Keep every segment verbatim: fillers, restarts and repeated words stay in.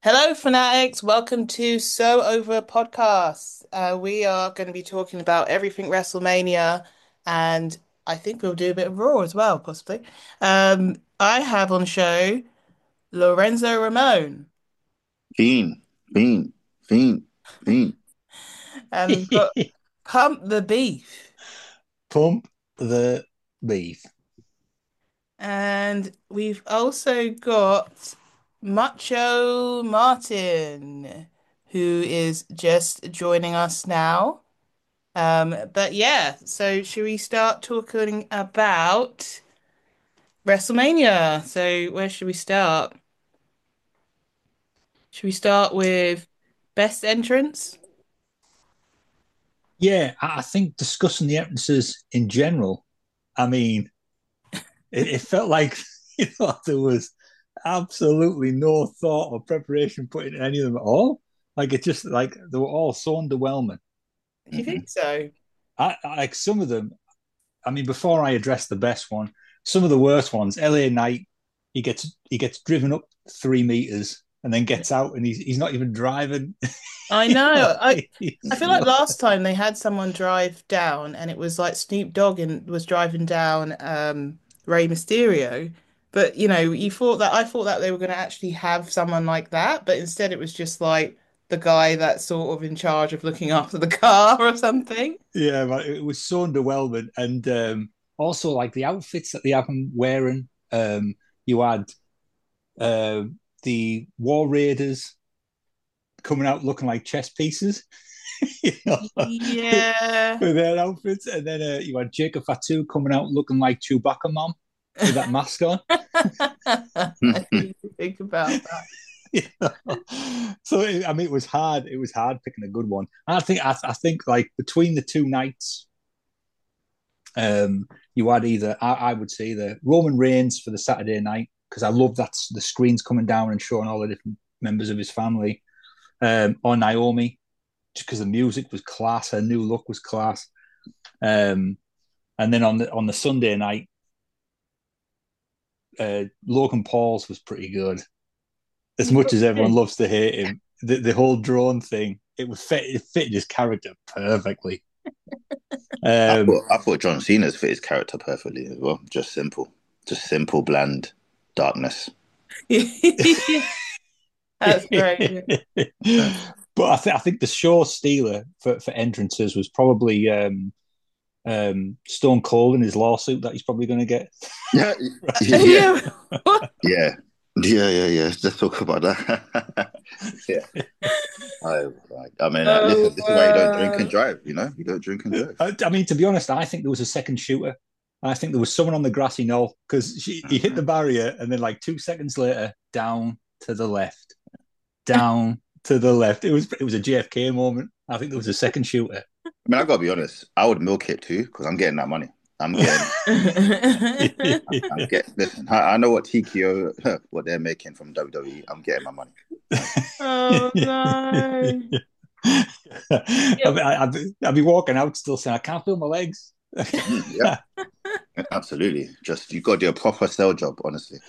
Hello, fanatics. Welcome to So Over Podcast. Uh, we are going to be talking about everything WrestleMania, and I think we'll do a bit of Raw as well, possibly. Um, I have on show Lorenzo Ramon, Fiend, fiend, fiend, fiend. and we've got Pump the Beef, Pump the beef. and we've also got Macho Martin, who is just joining us now. Um, but yeah, so should we start talking about WrestleMania? So where should we start? Should we start with best entrance? Yeah, I think discussing the entrances in general, I mean, it, it felt like you know there was absolutely no thought or preparation put into any of them at all. Like it just like they were all so underwhelming. Do you Mm-hmm. think so? I, I like some of them. I mean, before I address the best one, some of the worst ones. L A Knight, he gets he gets driven up three meters and then gets out, and he's he's not even driving. I you know, know. I I he's feel like Mm-hmm. last time they had someone drive down and it was like Snoop Dogg and was driving down um Rey Mysterio. But you know, you thought that I thought that they were going to actually have someone like that, but instead it was just like the guy that's sort of in charge of looking after the car or something. Yeah, but it was so underwhelming, and um, also like the outfits that they have him wearing. Um, you had uh, the War Raiders coming out looking like chess pieces, you know, Yeah. with their outfits, and then uh, you had Jacob Fatu coming out looking like Chewbacca mom with that mask on. I need to think about that. You know? So it, I mean, it was hard. It was hard picking a good one. And I think I, I think like between the two nights, Um, you had either I, I would say the Roman Reigns for the Saturday night because I love that the screens coming down and showing all the different members of his family, um, or Naomi just because the music was class, her new look was class, um, and then on the on the Sunday night, uh, Logan Paul's was pretty good. As much as everyone loves to hate him, the, the whole drone thing it was fit, it fit his character perfectly. I Um, thought I thought John Cena's fit his character perfectly as well. Just simple, just simple, bland darkness. That's great. but I think I think the show stealer for, for entrances was probably um, um, Stone Cold in his lawsuit that he's probably going to get. Yeah, Oh yeah, yeah. yeah, yeah, yeah, yeah. Let's talk about that. Yeah, I, like, I mean, uh, Oh listen, this is why you don't drink and wow. drive. You know, you don't drink and drive. I, I mean, to be honest, I think there was a second shooter. I think there was someone on the grassy knoll because he hit Mm-hmm. the barrier and then like two seconds later, down to the left, down to the left. It was it was a J F K moment. I think there was a second shooter. I mean, I gotta be honest. I would milk it too because I'm getting that money. I'm getting I'm getting listen, I, I know what T K O what they're making from W W E. I'm getting my money. Like, Oh no. I'd, Yeah. be- I'd, be, I'd be walking out still saying, I can't feel my legs. mhm, yep, absolutely. Just you gotta do a proper sell job, honestly.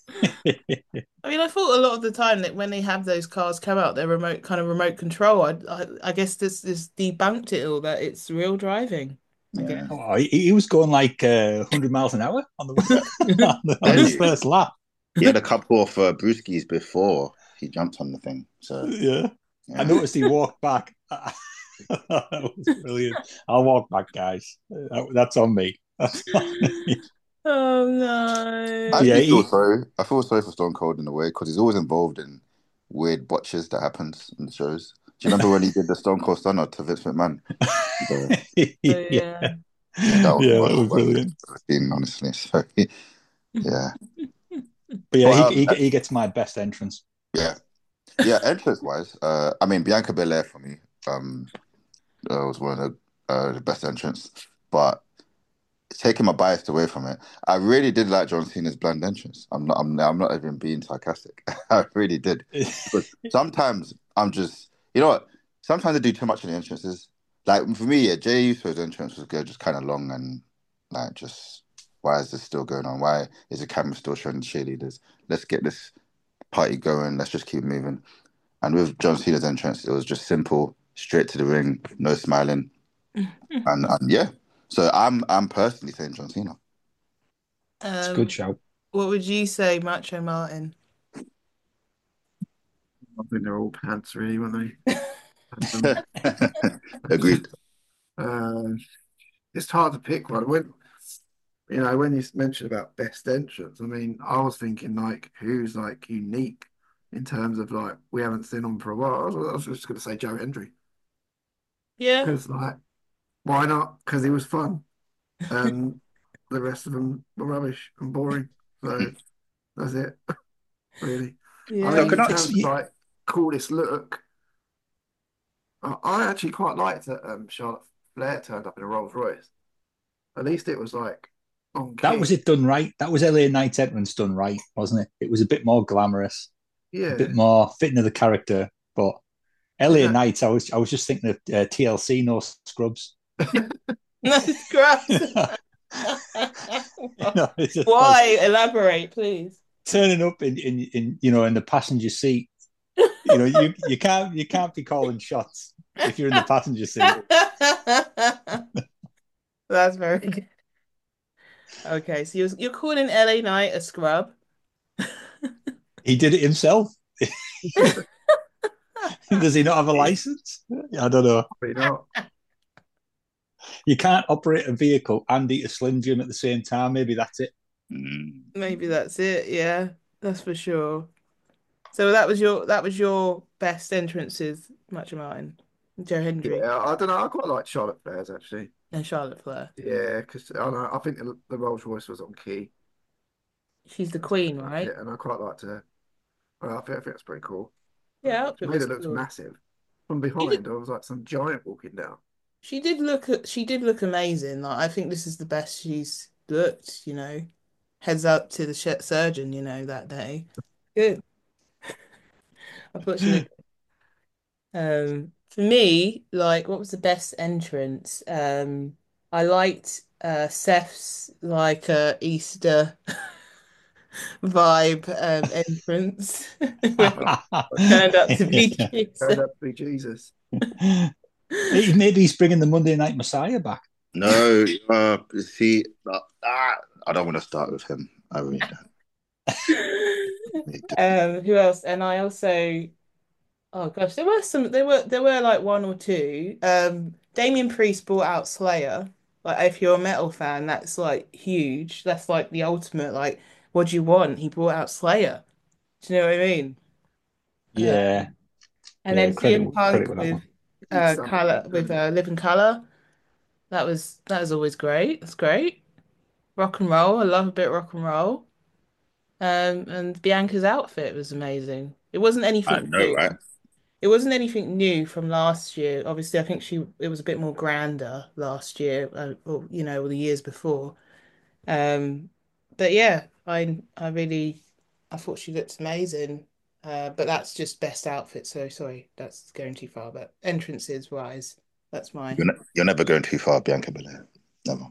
I mean, I thought a lot of the time that when they have those cars come out, they're remote kind of remote control. I, I, I guess this this debunked it all that it's real driving. I Yeah. guess. Oh, he, he was going like uh, one hundred miles an hour on, the, on, the, on Tell his you, first lap. he had a couple of uh, brewskis before he jumped on the thing. So Yeah. I yeah. noticed he walked back. That was brilliant. I'll walk back, guys. That, that's on me. That's on me. Oh I no. Yeah, actually feel he, sorry. I feel sorry for Stone Cold in a way because he's always involved in weird botches that happens in the shows. Do you remember when he did the Stone Cold Stunner to Vince McMahon? The, Oh yeah, yeah. that was yeah, one that of the was worst things brilliant. I've ever seen, honestly. So yeah. But yeah, But he, um, he he gets my best entrance. yeah, yeah. Entrance wise, uh, I mean Bianca Belair for me, um, uh, was one of the uh, the best entrants. But taking my bias away from it, I really did like John Cena's bland entrance. I'm not. I'm. I'm not even being sarcastic. I really did. Because sometimes I'm just. You know what? Sometimes I do too much in the entrances. Like for me, yeah, Jay Uso's entrance was good, just kind of long and like just. Why is this still going on? Why is the camera still showing the cheerleaders? Let's get this party going. Let's just keep moving. And with John Cena's entrance, it was just simple, straight to the ring, no smiling, and and yeah. So I'm I'm personally saying John Cena. It's a good Um, show. what would you say, Macho Martin? I think they're all pants, really, weren't they? Um, Agreed. uh, it's hard to pick one. When you know when you mentioned about best entrance, I mean, I was thinking like who's like unique in terms of like we haven't seen him for a while. I was, I was just going to say Joe Hendry Yeah. because like why not? Because he was fun, and the rest of them were rubbish and boring. So that's it, really. I Yeah. No, mean, can in I, it's, terms of like coolest look, I, I actually quite liked that um, Charlotte Flair turned up in a Rolls Royce. At least it was like on that was key. it done right. That was L A Knight's entrance done right, wasn't it? It was a bit more glamorous, a bit Yeah, more fitting to the character. But L A exactly. Knight, I was I was just thinking of uh, T L C, no scrubs. No scrubs. No, it's just like Why? Elaborate, please. turning up in, in, in you know in the passenger seat. You know, you you can't you can't be calling shots if you're in the passenger seat. That's very good. Okay, so you're you're calling L A Knight a scrub. He did it himself. Does he not have a license? I don't know. Probably not. You can't operate a vehicle and eat a Slim Jim at the same time. Maybe that's it. Mm. Maybe that's it. Yeah, that's for sure. So that was your that was your best entrances, Macho Martin, Joe Hendry, Yeah, I don't know. I quite like Charlotte Flair's actually. and Charlotte Flair. Yeah, because I don't know. I think the, the Rolls Royce was on key. She's the I just queen, quite like right? it, and I quite liked her. Well, I think I think that's pretty cool. Yeah, She outfit made was it look cool. massive. From She did. behind, I was like some giant walking down. She did look. She did look amazing. Like I think this is the best she's looked. You know, heads up to the sh surgeon. You know that day. Good. I thought she looked. Um, for me, like, what was the best entrance? Um, I liked uh Seth's like uh Easter vibe um entrance when he turned up to be Turned Jesus. out to be Jesus. Maybe he's bringing the Monday Night Messiah back. No, uh, see, uh, ah, I don't want to start with him. I really don't. Um, who else? And I also, oh gosh, there were some. There were there were like one or two. Um, Damien Priest brought out Slayer. Like, if you're a metal fan, that's like huge. That's like the ultimate. Like, what do you want? He brought out Slayer. Do you know what I mean? Uh, Yeah, and yeah. then Credit C M credit Punk with that with one. Need uh something, color don't with you? uh Living Color. That was that was always great. That's great. Rock and roll. I love a bit of rock and roll. Um, and Bianca's outfit was amazing. It wasn't I anything know, new. right? It wasn't anything new from last year. Obviously, I think she it was a bit more grander last year, uh, or you know, or the years before. Um, but yeah, I I really I thought she looked amazing. Uh, but that's just best outfit. So sorry, that's going too far. But entrances wise, that's You're, mine. ne you're never going too far, Bianca Belair. Never.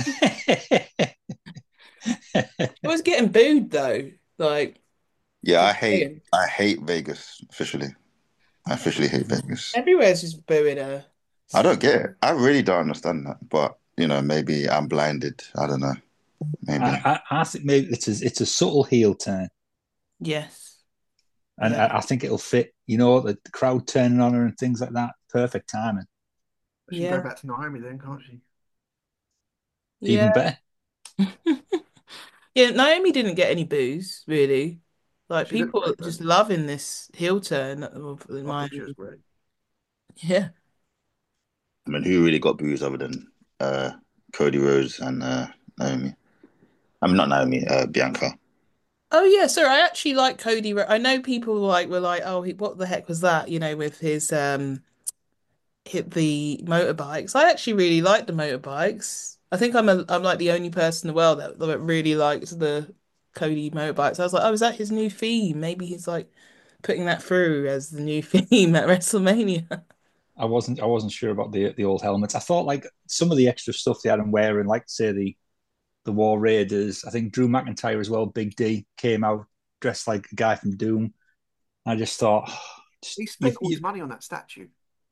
It was getting booed though. Like Yeah, I just hate saying. I hate Vegas officially. I officially hate Vegas. Everywhere's just booing her. I don't get it. I really don't understand that. But you know, maybe I'm blinded. I don't know. Maybe. I, I, I think maybe it's a, it's a subtle heel turn, Yes. and Yeah. I, I think it'll fit. You know, the, the crowd turning on her and things like that. Perfect timing. She can go Yeah. back to Naomi then, can't she? Yeah. Even better. Yeah, Naomi didn't get any booze, really. Like She looked people are great just then. loving this heel turn of I my thought she was great. yeah. I mean, who really got booze other than uh, Cody Rhodes and uh, Naomi? I mean, not Naomi, uh, Bianca. Oh yeah, sorry, I actually like Cody. Ro- I know people like were like, oh, he, what the heck was that? You know, with his um hit the motorbikes. I actually really like the motorbikes. I think I'm a I'm like the only person in the world that, that really likes the Cody motorbikes. I was like, oh, is that his new theme? Maybe he's like putting that through as the new theme at WrestleMania. I wasn't I wasn't sure about the the old helmets. I thought like some of the extra stuff they had him wearing, like say the the War Raiders. I think Drew McIntyre as well. Big D came out dressed like a guy from Doom. I just thought, oh, He You, spent all his you, money on that statue.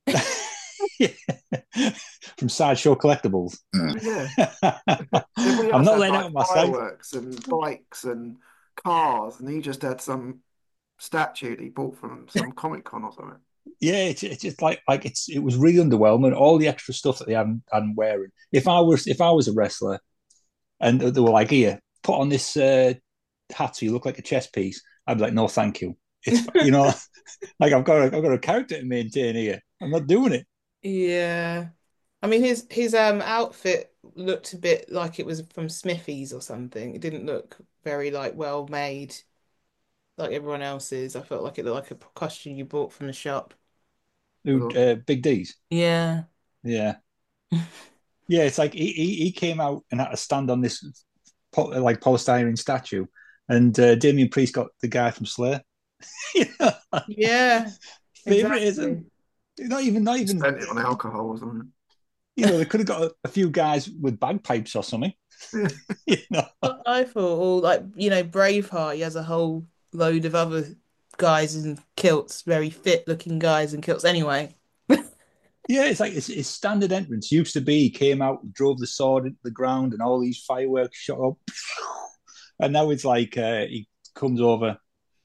from Sideshow Collectibles. Mm. Yeah. Everybody I'm else not had letting like out my side. fireworks and bikes and cars, and he just had some statue that he bought from some Comic Con or something. Yeah, it's, it's just like like it's it was really underwhelming. All the extra stuff that they hadn't hadn't wearing. If I was if I was a wrestler and they were like, "Here, put on this uh, hat so you look like a chess piece," I'd be like, "No, thank you." It's you know, like I've got a, I've got a character to maintain here. I'm not doing it. Yeah. I mean his his um outfit looked a bit like it was from Smithy's or something. It didn't look very like well made like everyone else's. I felt like it looked like a costume you bought from the shop. Dude, uh, Big D's. Yeah. Yeah, yeah. It's like he, he he came out and had to stand on this po- like polystyrene statue, and uh, Damien Priest got the guy from Slayer. You know, Yeah, favoritism. exactly. Not even, not He even. spent it on alcohol or something. You know, they could have got a, a few guys with bagpipes or something. Yeah. You know. But I thought, all like, you know, Braveheart, he has a whole load of other guys in kilts, very fit looking guys in kilts anyway. Yeah, it's like his, his standard entrance used to be he came out, drove the sword into the ground, and all these fireworks shot up. And now it's like uh, he comes over,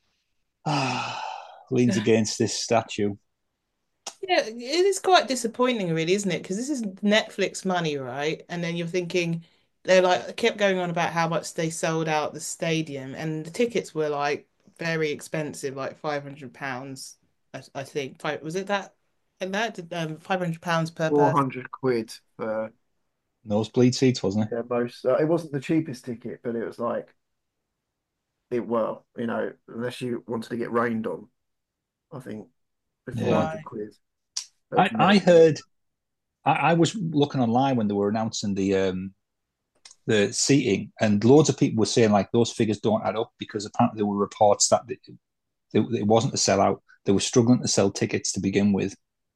ah, leans against this statue. Yeah, it is quite disappointing, really, isn't it? Because this is Netflix money, right? And then you're thinking they like kept going on about how much they sold out the stadium, and the tickets were like very expensive, like five hundred pounds. I, I think five was it that and that did um five hundred pounds per person. four hundred quid for Nosebleed seats, wasn't it? yeah, most. Uh, it wasn't the cheapest ticket, but it was like it. Well, you know, unless you wanted to get rained on, I think four Yeah. hundred Right. quid. I, That's I mental. heard, I, I was looking online when they were announcing the um, the seating, and loads of people were saying like those figures don't add up because apparently there were reports that it, it, it wasn't a sellout. They were struggling to sell tickets to begin with.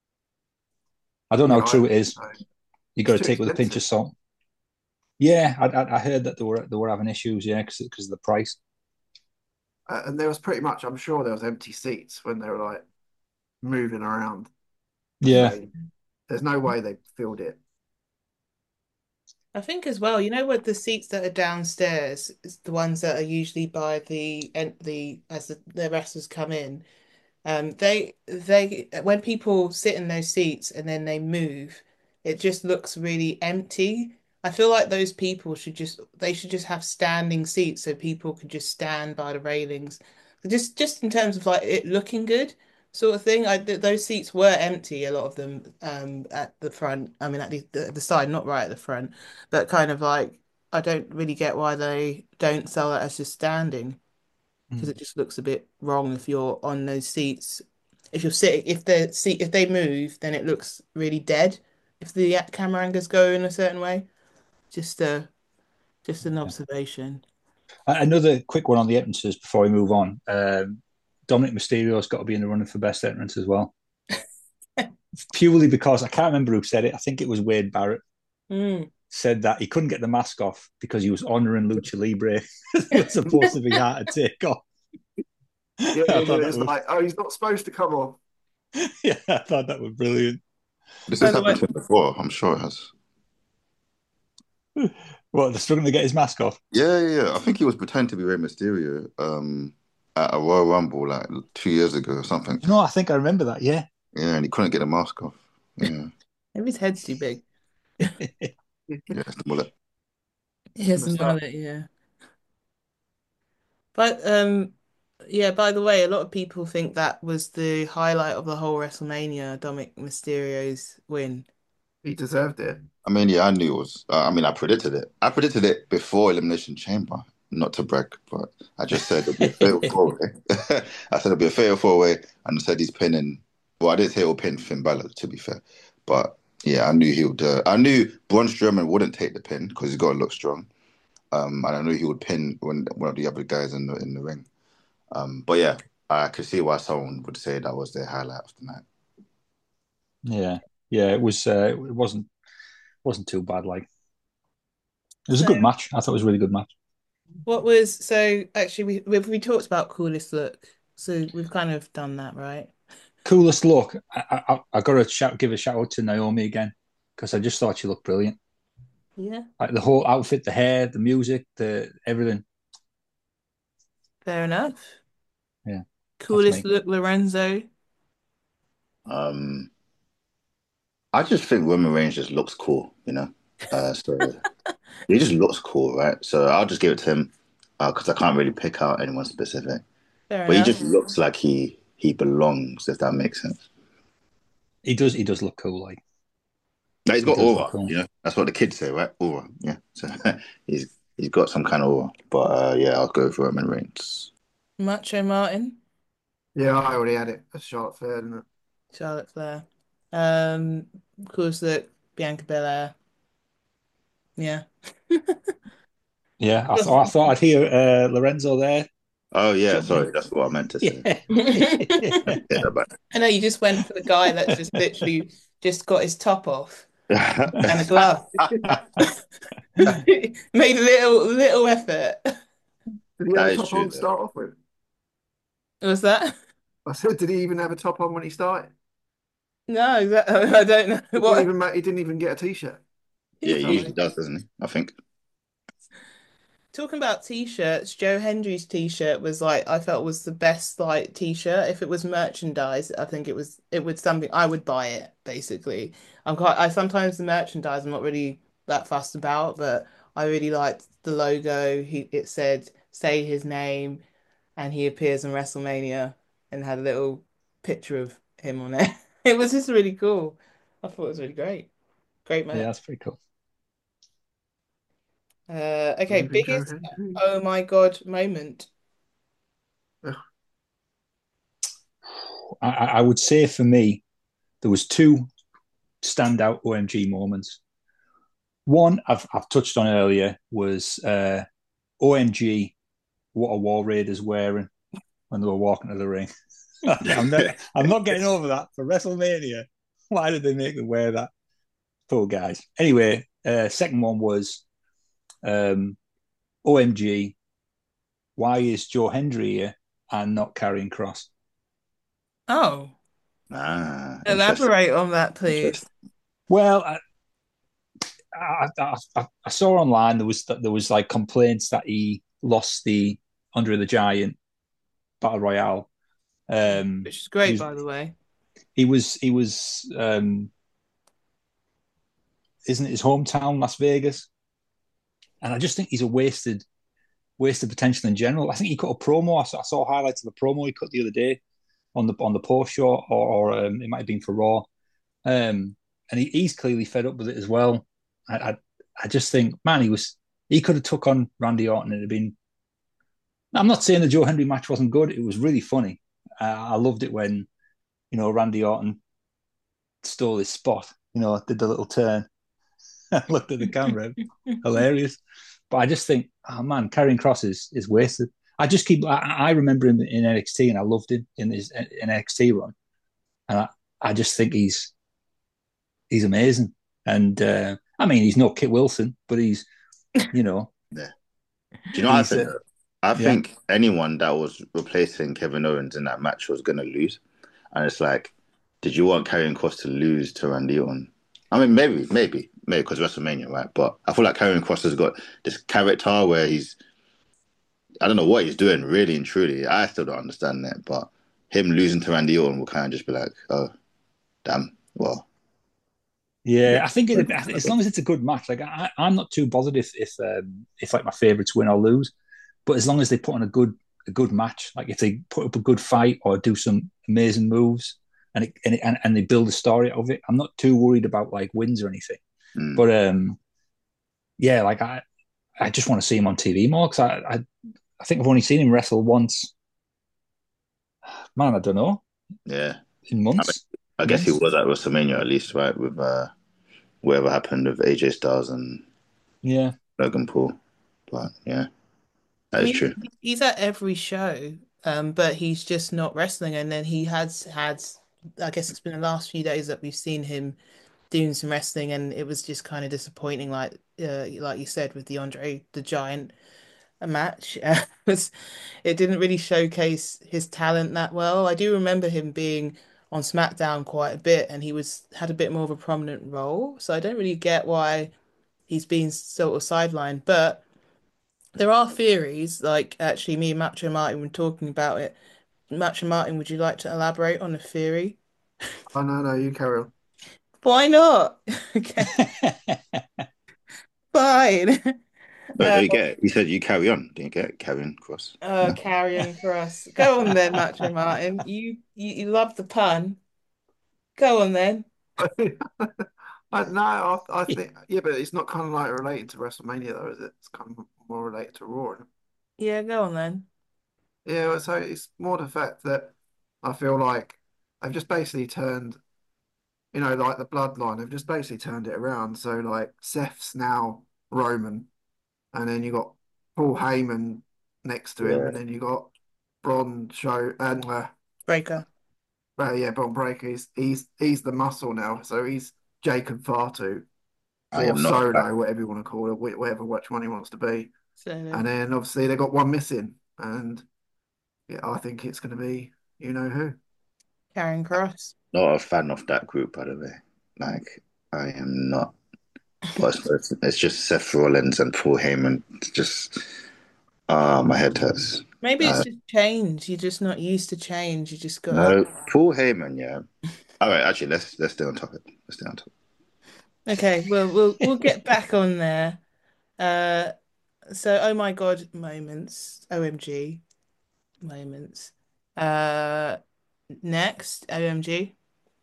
I don't know Yeah, how I true think it is. so. You got It's to too take it with a pinch of expensive. salt. Yeah, I, I, I heard that they were they were having issues. Yeah, because because of the price. Uh, and there was pretty much, I'm sure there was empty seats when they were like moving around the Yeah, stadium. There's no way they filled it. I think as well, you know what the seats that are downstairs is the ones that are usually by the and the as the, the wrestlers come in. Um, they they when people sit in those seats and then they move, it just looks really empty. I feel like those people should just they should just have standing seats so people could just stand by the railings. Just just in terms of like it looking good sort of thing. I th those seats were empty, a lot of them um at the front. I mean at the, the the side, not right at the front, but kind of like I don't really get why they don't sell that as just standing because mm. it just looks a bit wrong if you're on those seats. If you're sitting, if the seat, if they move, then it looks really dead. If the camera angles go in a certain way, just a just an Yeah. observation. Another quick one on the entrances before we move on. Um, Dominic Mysterio's got to be in the running for best entrance as well, purely because I can't remember who said it. I think it was Wade Barrett Mm. said that he couldn't get the mask off because he was honoring Lucha Libre. It was supposed to be hard to take off. Yeah, I thought that it's was like, oh, he's not supposed to come off. yeah, I thought that was brilliant. This By has the happened way, to him before. I'm sure it has. What, they're struggling to get his mask off? Yeah, yeah, yeah. I think he was pretending to be Rey Mysterio um, at a Royal Rumble like two years ago or something. You know, I think I remember that. Yeah. Yeah, and he couldn't get the mask off. Yeah, maybe his head's too big. yeah, it's the mullet. He He's has gonna a start. mullet, yeah. But um, yeah. By the way, a lot of people think that was the highlight of the whole WrestleMania, Dominic Mysterio's win. He deserved it. I mean, yeah, I knew it was. Uh, I mean, I predicted it. I predicted it before Elimination Chamber. Not to brag, but I just said it'll be a fatal four way. I said it'll be a fatal four way, and I said he's pinning. Well, I didn't say he'll pin Finn Balor, to be fair, but yeah, I knew he would. Uh, I knew Braun Strowman wouldn't take the pin because he's got to look strong. Um, and I knew he would pin when one of the other guys in the in the ring. Um, but yeah, I could see why someone would say that was their highlight of the night. Yeah. Yeah. It was. Uh, it wasn't. Wasn't too bad. Like it was a So, good match. I thought it was a really good match. what was so actually we we we talked about coolest look, so we've kind of done that, right? Coolest look. I I, I got to shout, give a shout out to Naomi again because I just thought she looked brilliant. Yeah, Like the whole outfit, the hair, the music, the everything. fair enough. Yeah, that's Coolest me. look, Lorenzo. Um, I just think Roman Reigns just looks cool, you know. Uh, so he just looks cool, right? So I'll just give it to him because I can't really pick out anyone specific. Fair But he enough. just looks like he he belongs, if that makes sense. He does. He does look cool. Like Like he's he got does look aura, cool. you know. That's what the kids say, right? Aura, yeah. So he's he's got some kind of aura. But uh, yeah, I'll go for Roman Reigns. Macho Martin, Yeah, I already had it. That's Charlotte Flair, isn't it? Charlotte Flair. Um, coolest look, Bianca Belair. Yeah. Yeah, I thought I thought I'd hear uh, Lorenzo there Oh yeah, jumping sorry, in. that's what I meant to say. Yeah. Yeah, but I know you just went for the guy that's just literally just got his top off and a glove. Made little little effort. Did he have that a is top true on to though. start off with? Was that? I said, did he even have a top on when he started? No, that, I don't know He didn't what. even ma- he didn't even get a t-shirt. Yeah, he usually Sorry. does, doesn't he? I think. Talking about t-shirts, Joe Hendry's t-shirt was like I felt was the best like t-shirt. If it was merchandise, I think it was it was something I would buy it basically. I'm quite I sometimes the merchandise I'm not really that fussed about, but I really liked the logo. He it said say his name and he appears in WrestleMania and had a little picture of him on it. It was just really cool. I thought it was really great. Great Yeah, merch. that's pretty cool. Uh, okay, Believe in Joe biggest Hendry. oh my God moment. Ugh. I, I would say for me, there was two standout O M G moments. One I've I've touched on earlier was uh, O M G, what a War Raiders wearing when they were walking to the ring. I'm not I'm not getting over that for WrestleMania. Why did they make them wear that? Poor guys. Anyway, uh, second one was um, O M G. Why is Joe Hendry here and not carrying Cross? Oh, Ah, interesting. elaborate on that, please. Interesting. Well, I, I, I, I saw online there was there was like complaints that he lost the Andre the Giant Battle Royale. Um, Which is he great, was by the way. he was he was um, isn't it his hometown Las Vegas? And I just think he's a wasted wasted potential in general. I think he cut a promo. I saw, I saw highlights of the promo he cut the other day on the on the post show, or, or um, it might have been for Raw. Um, and he, he's clearly fed up with it as well. I, I I just think, man, he was he could have took on Randy Orton and it'd been. I'm not saying the Joe Hendry match wasn't good. It was really funny. Uh, I loved it when you know Randy Orton stole his spot. You know, did the little turn, looked at the camera, hilarious. But I just think, oh man, carrying Cross is, is wasted. I just keep. I, I remember him in N X T, and I loved him in his N X T run, and I, I just think he's he's amazing. And uh, I mean, he's not Kit Wilson, but he's you know Yeah. Do you know what I he's think? uh, though? I yeah, think anyone that was replacing Kevin Owens in that match was going to lose. And it's like, did you want Karrion Kross to lose to Randy Orton? I mean, maybe, maybe, maybe because WrestleMania, right? But I feel like Karrion Kross has got this character where he's, I don't know what he's doing, really and truly. I still don't understand that. But him losing to Randy Orton will kind of just be like, oh, damn, well, yeah. yeah. I think it, as long as it's a good match, like I, I'm not too bothered if if um, if like my favorites win or lose, but as long as they put on a good a good match, like if they put up a good fight or do some amazing moves and it, and, it, and, and they build a story out of it, I'm not too worried about like wins or anything. Mm. But um, yeah, like I I just want to see him on T V more because I, I I think I've only seen him wrestle once. Man, I don't know, Yeah. in I mean, months, I guess he months. was at WrestleMania at least, right? With uh, whatever happened with A J Styles and Yeah, Logan Paul. But yeah, I that is mean, true. he's at every show, um, but he's just not wrestling. And then he has had, I guess it's been the last few days that we've seen him doing some wrestling, and it was just kind of disappointing. Like, uh, like you said, with the Andre the Giant match, uh, it was, it didn't really showcase his talent that well. I do remember him being on SmackDown quite a bit, and he was had a bit more of a prominent role. So I don't really get why he's been sort of sidelined. But there are theories, like actually me and Macho Martin were talking about it. Macho Martin, would you like to elaborate on a theory? Oh no, no, you carry on. Why not? Okay, fine. No, Uh, did you get it? You said you carry on. Didn't you get it? Carry on, cross. uh, No. carrying for us. Go on then, Macho Martin. You, you you love the pun. Go on then. I, no, I, I think yeah, but it's not kind of like related to WrestleMania though, is it? It's kind of more related to Raw. Yeah, go on then. Yeah, well, so it's more the fact that I feel like I've just basically turned, you know, like the bloodline, I've just basically turned it around. So like Seth's now Roman, and then you got Paul Heyman next to him, Yeah. and then you got Braun Show and uh, Breaker. uh, yeah, Braun Breaker. He's he's he's the muscle now, so he's Jacob Fatu I or am not a fan. Solo, whatever you want to call it, wh- whatever which one he wants to be. So And then obviously they got one missing, and yeah, I think it's going to be you know who. Karen Cross. Not a fan of that group, by the way. Like, I am not. But it's, it's just Seth Rollins and Paul Heyman. It's just, ah, my head hurts. Maybe it's Uh, just change. You're just not used to change. You just gotta. no, Paul Heyman, yeah. All right, actually, let's let's stay on topic. Let's stay on topic. Okay, well we'll we'll get back on there. Uh, so oh my God moments, O M G moments. Uh, next O M G.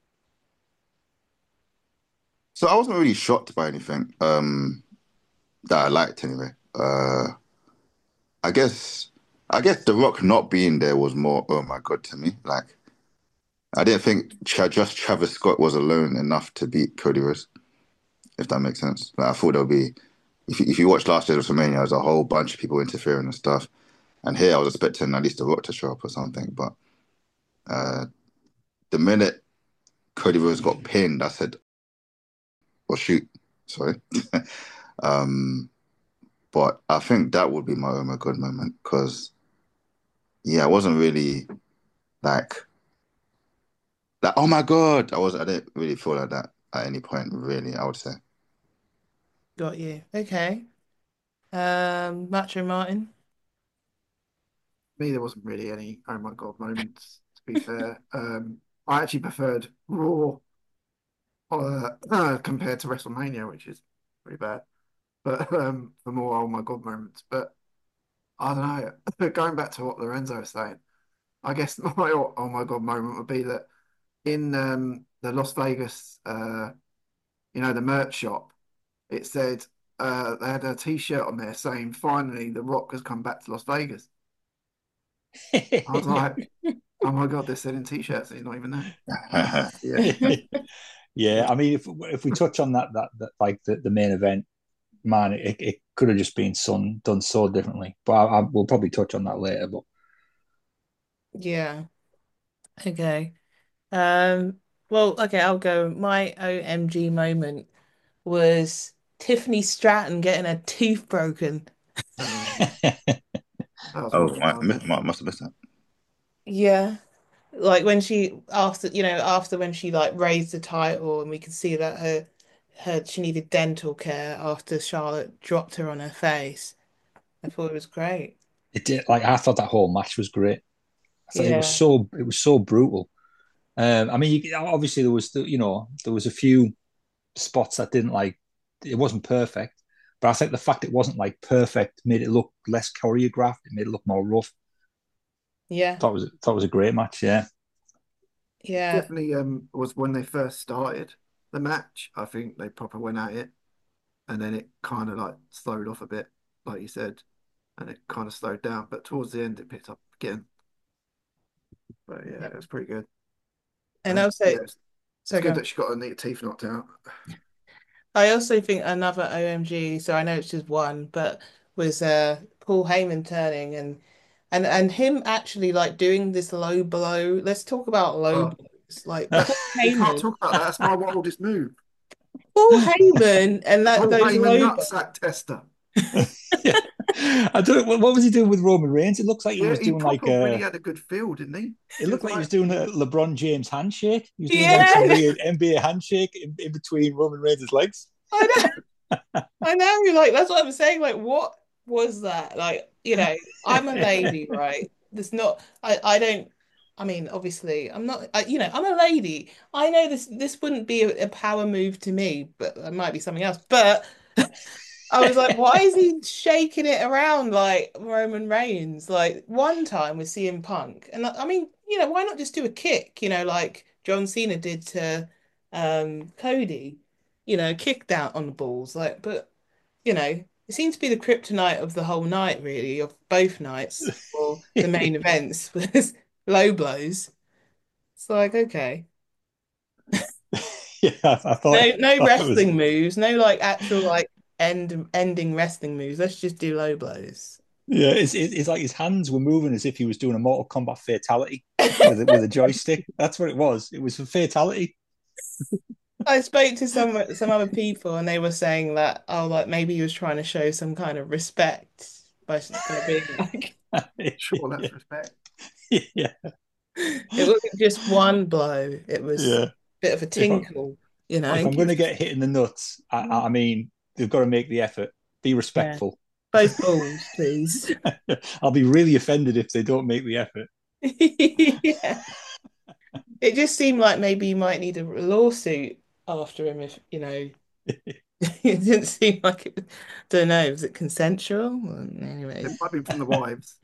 So I wasn't really shocked by anything um, that I liked anyway. Uh, I guess I guess The Rock not being there was more, oh my God, to me. Like, I didn't think Tra just Travis Scott was alone enough to beat Cody Rhodes, if that makes sense. Like, I thought there'll be, if you, if you watch last year's WrestleMania, there was a whole bunch of people interfering and stuff. And here I was expecting at least The Rock to show up or something. But uh, the minute Cody Rhodes got pinned, I said, "Well, shoot, sorry." um, but I think that would be my oh my God moment because yeah, I wasn't really like like oh my God. I was I didn't really feel like that at any point, really, I would say. Got you. Okay. Um, Macho Martin. Me, there wasn't really any oh my god moments. To be fair, um, I actually preferred Raw uh, uh, compared to WrestleMania, which is pretty bad. But um, for more oh my god moments. But I don't know. Going back to what Lorenzo was saying, I guess my oh, oh my god moment would be that in um, the Las Vegas, uh, you know, the merch shop, it said uh, they had a T-shirt on there saying, "Finally, The Rock has come back to Las Vegas." I was like, "Oh my god, they're selling T-shirts, and he's not even there." Yeah, Yeah, I mean, if if we touch on that that, that like the, the main event, man, it, it could have just been done done so differently. But I, I, we'll probably touch on that later. But Yeah. Okay. Um, well, okay, I'll go. My O M G moment was Tiffany Stratton getting her tooth broken. uh, that was Oh, really I, funny. I must have missed that. Yeah. Like when she after you know after when she like raised the title and we could see that her her she needed dental care after Charlotte dropped her on her face. I thought it was great. it did like I thought that whole match was great. I thought it was Yeah. so it was so brutal. Um, I mean, you, obviously there was the, you know there was a few spots that didn't like it wasn't perfect, but I think the fact it wasn't like perfect made it look less choreographed. It made it look more rough. Yeah. Thought it was thought it was a great match. Yeah. Yeah. Definitely um was when they first started the match. I think they proper went at it, and then it kind of like slowed off a bit, like you said, and it kind of slowed down. But towards the end, it picked up again. But yeah, Yeah. it was pretty good. And And also, yeah, it's, it's so good go. that she got her teeth knocked out. I also think another O M G, so I know it's just one, but was uh Paul Heyman turning and and and him actually like doing this low blow. Let's talk about low Oh, blows. Like that, Paul we can't Heyman, talk about that. That's my wildest move. Paul Heyman and that Paul those Heyman low blows. nutsack tester. I don't know what, what was he doing with Roman Reigns. It looks like he Yeah, was he doing like proper really a. had a good feel, didn't he? It It looked was like he was like, doing a LeBron James handshake. He was doing like some Yeah, weird N B A handshake in, in between Roman Reigns' legs. I know. I know. Like that's what I'm saying. Like, what was that? Like, you know, I'm a lady, right? There's not. I. I don't. I mean, obviously, I'm not. I, you know, I'm a lady. I know this. This wouldn't be a, a power move to me, but it might be something else. But I was like, why is he shaking it around like Roman Reigns? Like one time with C M Punk, and I mean, you know, why not just do a kick? You know, like John Cena did to um Cody. You know, kicked out on the balls. Like, but you know, it seemed to be the kryptonite of the whole night, really, of both nights or the main events was low blows. It's like, okay, Yeah, I, I thought, no, no thought it was. wrestling moves, no like actual like end ending wrestling moves. Let's just do low blows. Yeah, it's, it's like his hands were moving as if he was doing a Mortal Kombat fatality with a, with a joystick. That's what it was. It was a fatality. I spoke to some some other people and they were saying that oh like maybe he was trying to show some kind of respect by by being like sure, that's respect. Yeah, it wasn't just one blow, it was yeah. a bit of a If I, tinkle, you if know. I'm going to get hit in the nuts, I, I mean, they've got to make the effort. Be Yeah. respectful. Both balls, please. I'll be really offended if they don't make the effort. Yeah. It just seemed like maybe you might need a lawsuit after him if, you know, it didn't seem like it, don't know, was it consensual? Well, It anyways. might be from the wives.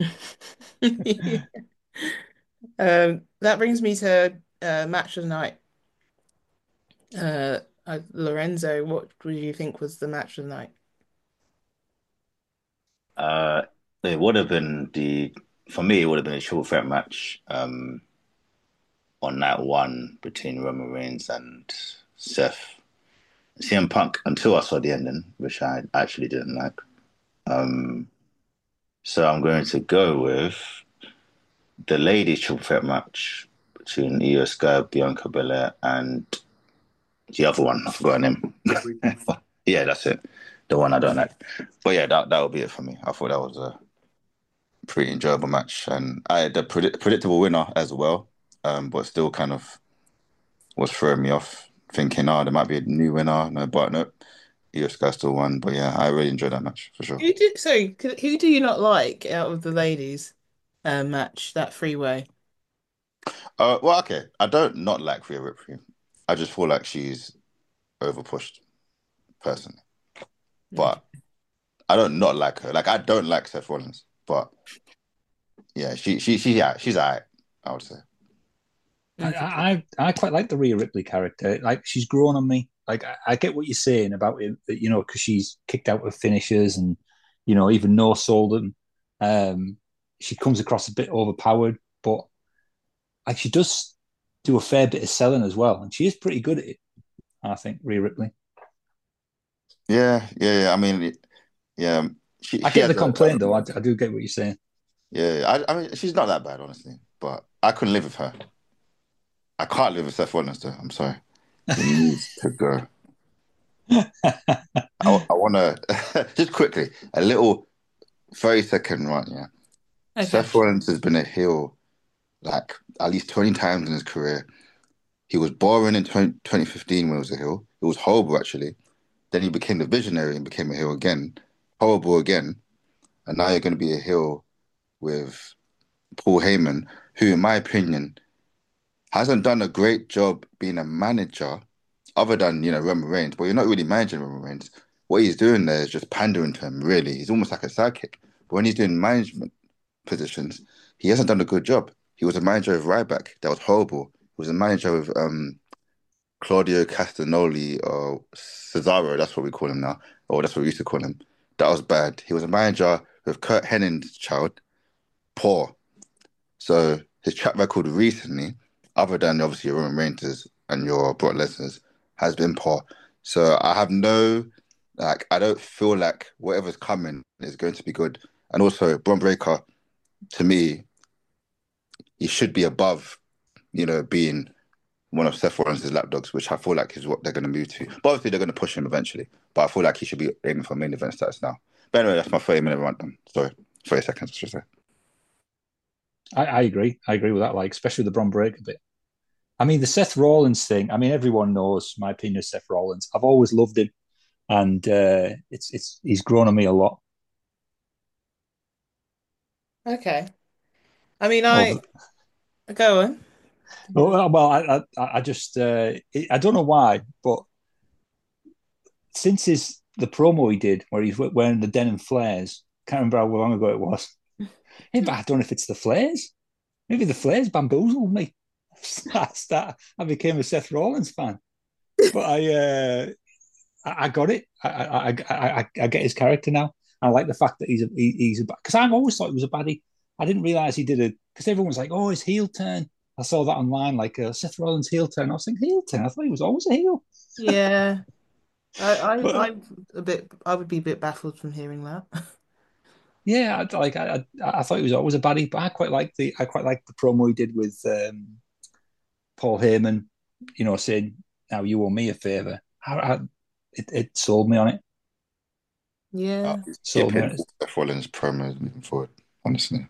Um, that brings me to uh, match of the night. Uh, uh, Lorenzo, what do you think was the match of the night? Uh, it would have been the for me. It would have been a triple threat match um, on night one between Roman Reigns and Seth. C M Punk until I saw the ending, which I actually didn't like. Um, so I'm going to go with the ladies triple threat match between Io Sky, Bianca Belair, and the other one. I forgot her name. Yeah, that's it. The one I don't like. But yeah, that that would be it for me. I thought that was a pretty enjoyable match, and I had a predict predictable winner as well. Um, but still kind of was throwing me off, thinking, oh, there might be a new winner. No, but no, Io Sky still won. But yeah, I really enjoyed that match for sure. Who do, sorry, who do you not like out of the ladies uh, match, that three-way? Uh, well, okay. I don't not like Rhea Ripley. I just feel like she's overpushed personally. Okay. But I don't not like her. Like I don't like Seth Rollins. But yeah, she she she yeah, she's alright, I would say. I, Okay. I I quite like the Rhea Ripley character. Like she's grown on me. Like I, I get what you're saying about it, you know, because she's kicked out of finishers and you know even no sold them. Um, she comes across a bit overpowered, but like she does do a fair bit of selling as well, and she is pretty good at it. I think Rhea Ripley. Yeah, yeah, yeah. I mean, yeah, she I she get the has a complaint though. I, I do get what you're saying. yeah. I I mean, she's not that bad, honestly. But I couldn't live with her. I can't live with Seth Rollins, though. I'm sorry. He needs to go. I, I want to just quickly a little thirty second run. Yeah, Okay. Seth Rollins has been a heel like at least twenty times in his career. He was boring in twenty, twenty fifteen when he was a heel. It was horrible actually. Then he became the visionary and became a heel again. Horrible again. And now you're going to be a heel with Paul Heyman, who, in my opinion, hasn't done a great job being a manager, other than you know Roman Reigns. But you're not really managing Roman Reigns. What he's doing there is just pandering to him. Really, he's almost like a sidekick. But when he's doing management positions, he hasn't done a good job. He was a manager of Ryback. That was horrible. He was a manager of um, Claudio Castagnoli or Cesaro. That's what we call him now, or that's what we used to call him. That was bad. He was a manager with Kurt Henning's child. Poor. So his track record recently, other than obviously your Roman Reigns and your Brock Lesnar's, has been poor. So I have no, like, I don't feel like whatever's coming is going to be good. And also, Bron Breakker, to me, he should be above, you know, being one of Seth Rollins' lapdogs, which I feel like is what they're going to move to. But obviously, they're going to push him eventually. But I feel like he should be aiming for main event status now. But anyway, that's my thirty minute rundown. Sorry, thirty seconds, I should say. I, I agree. I agree with that. Like, especially the Bron Breakker bit. I mean, the Seth Rollins thing. I mean, everyone knows my opinion of Seth Rollins. I've always loved him, and uh, it's it's he's grown on me a lot Okay. I mean, I over. go on. Well, well, I I, I just uh, I don't know why, but since his the promo he did where he's wearing the denim flares, can't remember how long ago it was. Hey, but I don't know if it's the flares. Maybe the flares bamboozled me. I start, I became a Seth Rollins fan, but I uh, I, I got it. I, I, I I I get his character now. I like the fact that he's a he, he's a because I've always thought he was a baddie. I didn't realize he did it because everyone's like, oh, his heel turn. I saw that online, like uh, Seth Rollins heel turn. I was thinking heel turn. I thought he was always a heel. Yeah. I, I, But I'm a bit, I would be a bit baffled from hearing that. yeah, I, like I, I, I thought he was always a baddie. But I quite like the I quite like the promo he did with um, Paul Heyman. You know, saying, "Now you owe me a favor." I, I, it, it sold me on it. I'll Yeah. be Sold me skipping on it. all Seth Rollins promos moving forward, honestly.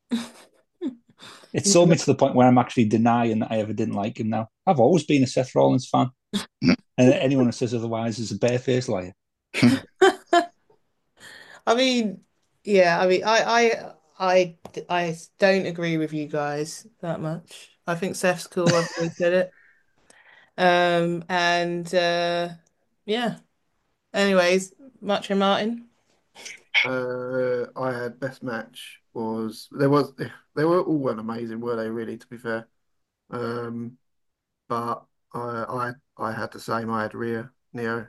It sold Yeah. me to the point where I'm actually denying that I ever didn't like him now. I've always been a Seth Rollins fan. And anyone who says otherwise is a barefaced liar. I mean, yeah, I mean, I, I, I, I don't agree with you guys that much. I think Seth's cool. I've always said it. Um, and uh, yeah. Anyways, Macho Martin. Uh, I had best match was there was they were all weren't amazing, were they? Really, to be fair. Um, but I I I had the same. I had Rhea, Neo,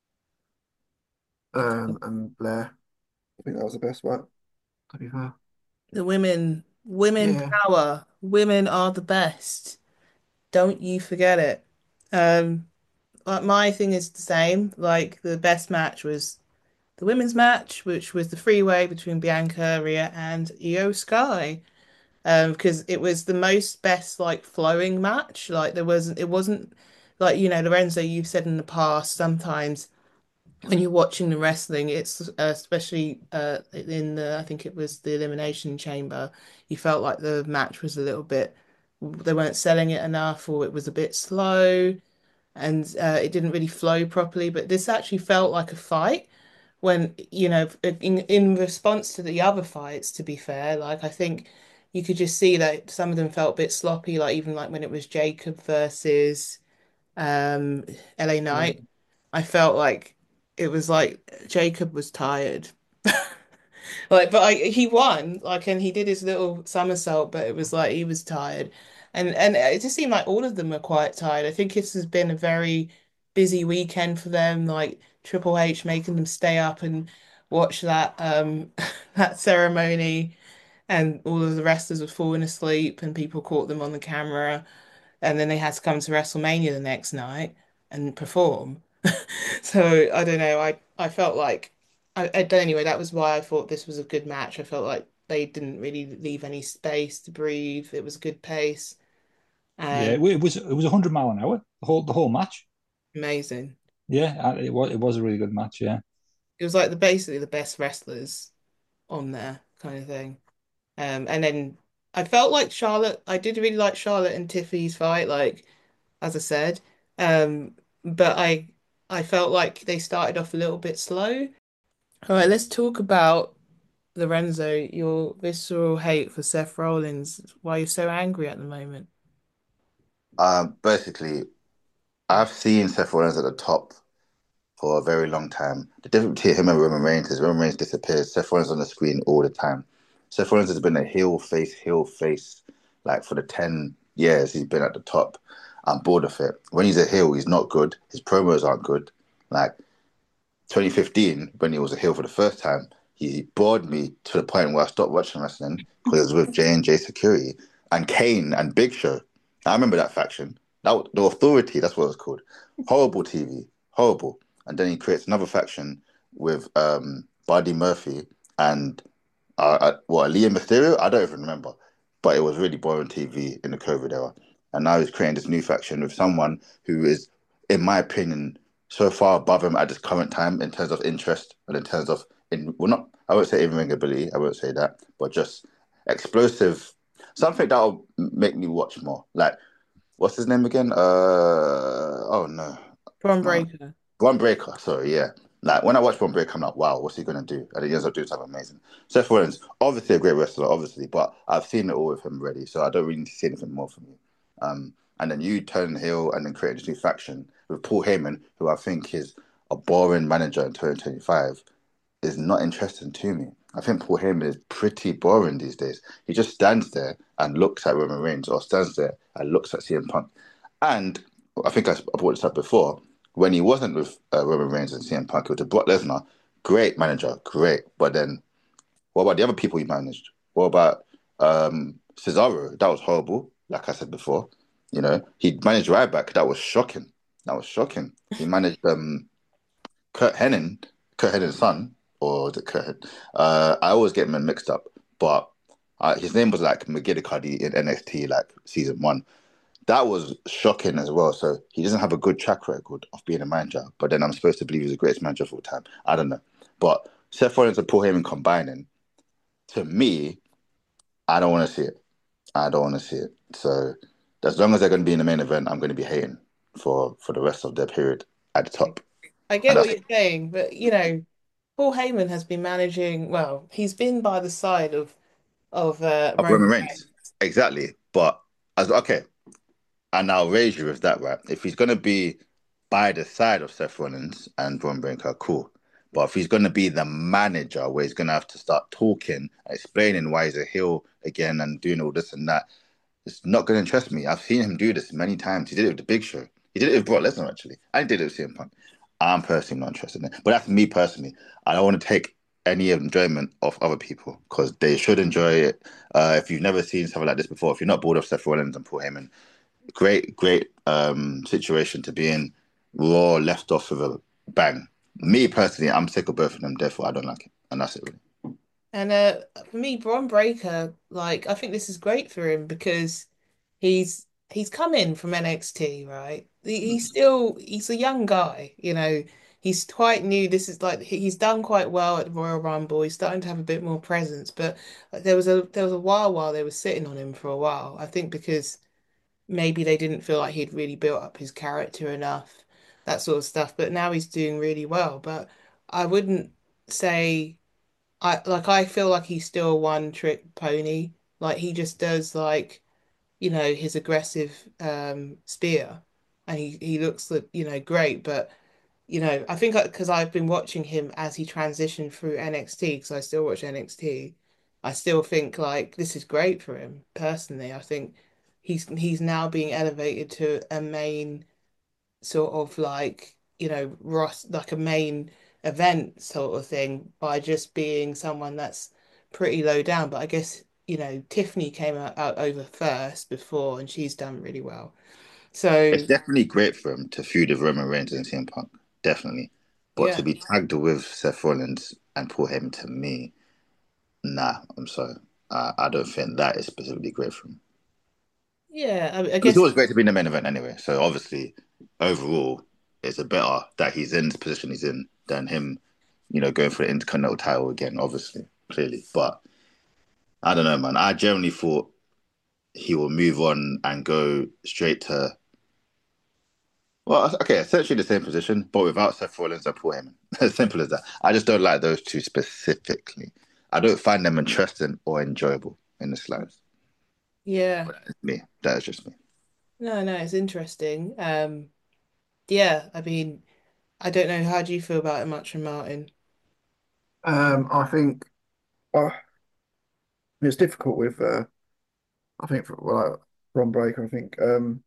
um, and Blair. I think that was the best one. To be fair. The women, women Yeah. power. Women are the best. Don't you forget it. Um, like my thing is the same. Like the best match was the women's match, which was the freeway between Bianca, Rhea, and Io Sky. Um, because it was the most best like flowing match. Like there wasn't, it wasn't like you know, Lorenzo, you've said in the past sometimes when you're watching the wrestling, it's uh, especially uh in the I think it was the Elimination Chamber, you felt like the match was a little bit they weren't selling it enough or it was a bit slow and uh, it didn't really flow properly. But this actually felt like a fight when, you know, in in response to the other fights, to be fair, like I think you could just see that some of them felt a bit sloppy, like even like when it was Jacob versus um L A Knight. Mm. I felt like it was like Jacob was tired. Like, but I, he won, like, and he did his little somersault, but it was like he was tired, and and it just seemed like all of them were quite tired. I think this has been a very busy weekend for them, like Triple H making them stay up and watch that um that ceremony, and all of the wrestlers were falling asleep, and people caught them on the camera, and then they had to come to WrestleMania the next night and perform. So I don't know. I I felt like I, I anyway. That was why I thought this was a good match. I felt like they didn't really leave any space to breathe. It was a good pace Yeah, and it was it was a hundred mile an hour the whole the whole match. amazing. Yeah, it was it was a really good match. Yeah, It was like the basically the best wrestlers on there kind of thing. Um, and then I felt like Charlotte. I did really like Charlotte and Tiffany's fight. Like as I said, um, but I I felt like they started off a little bit slow. All right, let's talk about Lorenzo, your visceral hate for Seth Rollins, why you're so angry at the moment. Um, basically, I've seen Seth Rollins at the top for a very long time. The difference between him and Roman Reigns is Roman Reigns disappears. Seth Rollins is on the screen all the time. Seth Rollins has been a heel face, heel face, like for the ten years he's been at the top. I'm bored of it. When he's a heel, he's not good. His promos aren't good. Like twenty fifteen, when he was a heel for the first time, he bored me to the point where I stopped watching wrestling because it was with J and J Security and Kane and Big Show. I remember that faction. That the Authority, that's what it was called. Horrible T V, horrible. And then he creates another faction with um, Buddy Murphy and uh, uh, what Liam Mysterio. I don't even remember, but it was really boring T V in the COVID era. And now he's creating this new faction with someone who is, in my opinion, so far above him at this current time in terms of interest and in terms of in well not I won't say in ring ability, I won't say that, but just explosive, something that'll make me watch more. Like what's his name again? Uh oh no, Bron no, Breakker. Bron Breakker. Sorry, yeah. Like when I watch Bron Breakker, I'm like, wow, what's he gonna do? And he ends up doing something amazing. Seth Rollins, obviously a great wrestler, obviously, but I've seen it all with him already, so I don't really need to see anything more from you. Um, and then you turn heel and then create this new faction with Paul Heyman, who I think is a boring manager in twenty twenty-five, is not interesting to me. I think Paul Heyman is pretty boring these days. He just stands there and looks at Roman Reigns or stands there and looks at C M Punk. And I think I, I brought this up before. When he wasn't with uh, Roman Reigns and C M Punk, it was with Brock Lesnar. Great manager, great. But then what about the other people he managed? What about um, Cesaro? That was horrible, like I said before. You know, he managed Ryback. That was shocking. That was shocking. He managed um, Kurt Hennig, Kurt Hennig's son, or the Kurt. Hen- Uh, I always get them mixed up, but uh, his name was like McGillicuddy in N X T, like season one. That was shocking as well. So he doesn't have a good track record of being a manager. But then I'm supposed to believe he's the greatest manager of all time. I don't know. But Seth Rollins and Paul Heyman combining, to me, I don't want to see it. I don't want to see it. So as long as they're going to be in the main event, I'm going to be hating for for the rest of their period at the top. I And get what that's you're saying, but you know, Paul Heyman has been managing, well, he's been by the side of of uh, of Roman Roman Reigns. Reigns. Exactly. But as okay, and I'll raise you with that, right? If he's going to be by the side of Seth Rollins and Braun Breaker, cool. But if he's going to be the manager, where he's going to have to start talking, explaining why he's a heel again and doing all this and that, it's not going to interest me. I've seen him do this many times. He did it with the Big Show. He did it with Brock Lesnar, actually. I did it with C M Punk. I'm personally not interested in it. But that's me personally. I don't want to take any enjoyment off other people because they should enjoy it. Uh, if you've never seen something like this before, if you're not bored of Seth Rollins and Paul Heyman, great, great um, situation to be in. Raw left off with a bang. Me personally, I'm sick of both of them. Therefore, I don't like it, and that's it. Really. And uh, for me, Bron Breakker, like I think this is great for him because he's he's come in from N X T, right? He, he's still he's a young guy, you know. He's quite new. This is like he- he's done quite well at the Royal Rumble. He's starting to have a bit more presence, but there was a there was a while while they were sitting on him for a while. I think because maybe they didn't feel like he'd really built up his character enough, that sort of stuff. But now he's doing really well. But I wouldn't say. I like I feel like he's still a one trick pony. Like he just does like, you know, his aggressive um spear and he he looks you know great, but you know, I think because I've been watching him as he transitioned through N X T because I still watch N X T. I still think like this is great for him personally. I think he's he's now being elevated to a main sort of like, you know, Ross, like a main event sort of thing by just being someone that's pretty low down. But I guess, you know, Tiffany came out, out over first before and she's done really well. It's So, definitely great for him to feud with Roman Reigns and C M Punk, definitely. But to yeah. be tagged with Seth Rollins and Paul Heyman, to me, nah, I'm sorry. I, I don't think that is specifically great for him. Yeah, I, I It's guess always great to be in the main event anyway. So obviously, overall, it's a better that he's in the position he's in than him, you know, going for the Intercontinental title again, obviously, clearly. But I don't know, man. I generally thought he will move on and go straight to, well, okay, essentially the same position, but without Seth Rollins and Paul Heyman. As simple as that. I just don't like those two specifically. I don't find them interesting or enjoyable in the slightest. yeah. But that's me. That is just me. No, no, it's interesting. Um, yeah, I mean, I don't know, how do you feel about Macho Martin? Um, I think uh, it's difficult with uh, I think for well, Ron Breaker. I think um,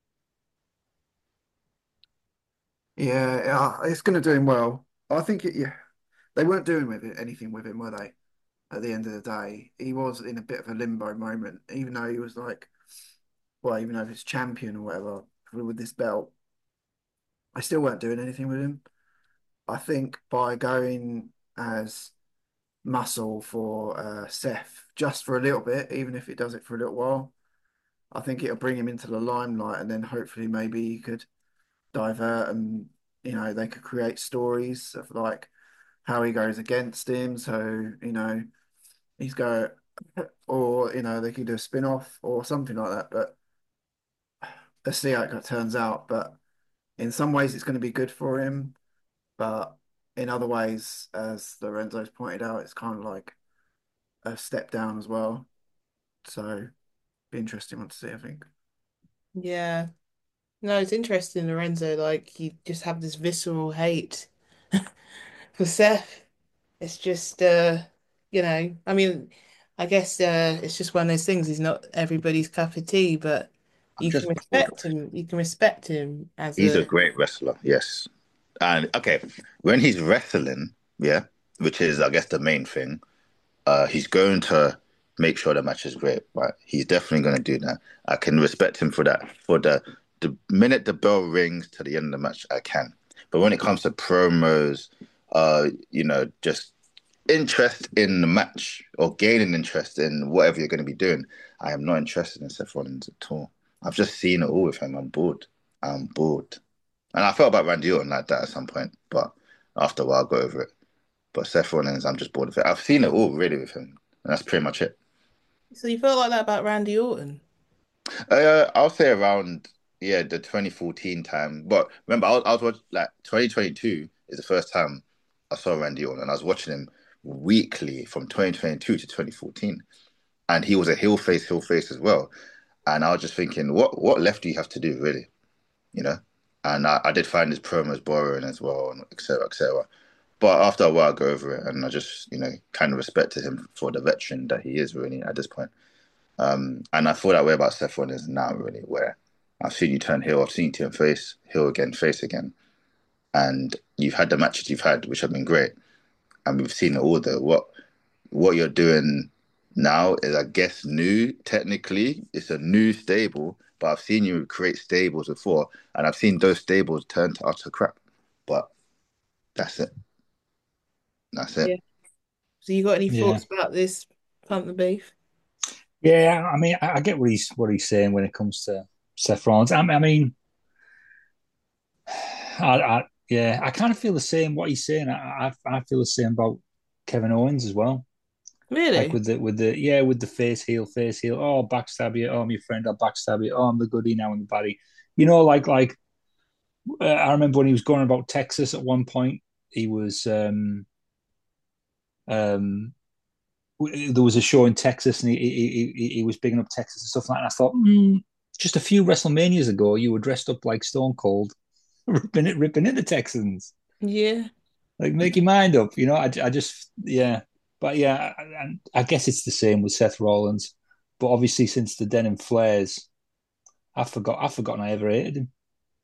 yeah, yeah, it's going to do him well. I think it, yeah, they weren't doing with it anything with him, were they? At the end of the day, he was in a bit of a limbo moment, even though he was like, well, even though he's champion or whatever with this belt, I still weren't doing anything with him. I think by going as muscle for uh, Seth just for a little bit, even if it does it for a little while, I think it'll bring him into the limelight, and then hopefully maybe he could divert and you know they could create stories of like how he goes against him. So, you know, he's go or you know, they could do a spin-off or something like that. But let's see how it turns out. But in some ways it's going to be good for him, but in other ways, as Lorenzo's pointed out, it's kind of like a step down as well. So be interesting one to see, I think. Yeah. No, it's interesting, Lorenzo. Like you just have this visceral hate for Seth. It's just uh, you know, I mean, I guess uh it's just one of those things. He's not everybody's cup of tea, but I'm you can just bored. respect him. You can respect him as He's a a great wrestler, yes. And okay, when he's wrestling, yeah, which is I guess the main thing, uh, he's going to make sure the match is great, right? He's definitely going to do that. I can respect him for that. For the the minute the bell rings to the end of the match, I can. But when it comes to promos, uh, you know, just interest in the match or gaining interest in whatever you're going to be doing, I am not interested in Seth Rollins at all. I've just seen it all with him. I'm bored. I'm bored. And I felt about Randy Orton like that at some point, but after a while, I got over it. But Seth Rollins, I'm just bored of it. I've seen it all really with him, and that's pretty much it. so you felt like that about Randy Uh, I'll say around yeah the twenty fourteen time. But remember, I was, I was watching like twenty twenty-two is the first time I saw Randy Orton, and I was watching him weekly from twenty twenty-two to twenty fourteen, and he was a heel face, heel face as well. And I was just thinking, what what left do you have to do really, you know? And I, I did find his promos boring as well, and et cetera, et cetera. But after a while, I go over it, and I just, you know, kind of respected him for the veteran that he is, really, at this point. Um, and I feel that way about Seth Rollins now, really, where I've seen you turn heel, I've seen you turn face, heel again, face again, and you've had the matches you've had, which have been great, and we've seen it all. Though what what you're doing now is, I guess, new. Technically, it's a new stable, but I've seen you create stables before, and I've seen those stables turn to utter crap. But that's it. That's it. Orton? So you got any Yeah, thoughts about this Pump the Beef? yeah. I mean, I, I get what he's what he's saying when it comes to Seth Rollins. I, I mean, I, I yeah, I kind of feel the same what he's saying. I, I I feel the same about Kevin Owens as well. Like Really? with the with the yeah with the face heel face heel. Oh, backstab you. Oh, I'm your friend. I'll backstab you. Oh, I'm the goodie now in the body. You know, like like uh, I remember when he was going about Texas at one point. He was um um there was a show in Texas and he he he, he was bigging up Texas and stuff like that. And I thought, mm, just a few WrestleManias ago, you were dressed up like Stone Cold, ripping it ripping into Texans. Yeah. Like, make your mind up, you know. I, I just, yeah, but yeah, and I, I guess it's the same with Seth Rollins. But obviously, since the denim flares, I forgot, I've forgotten I ever hated him.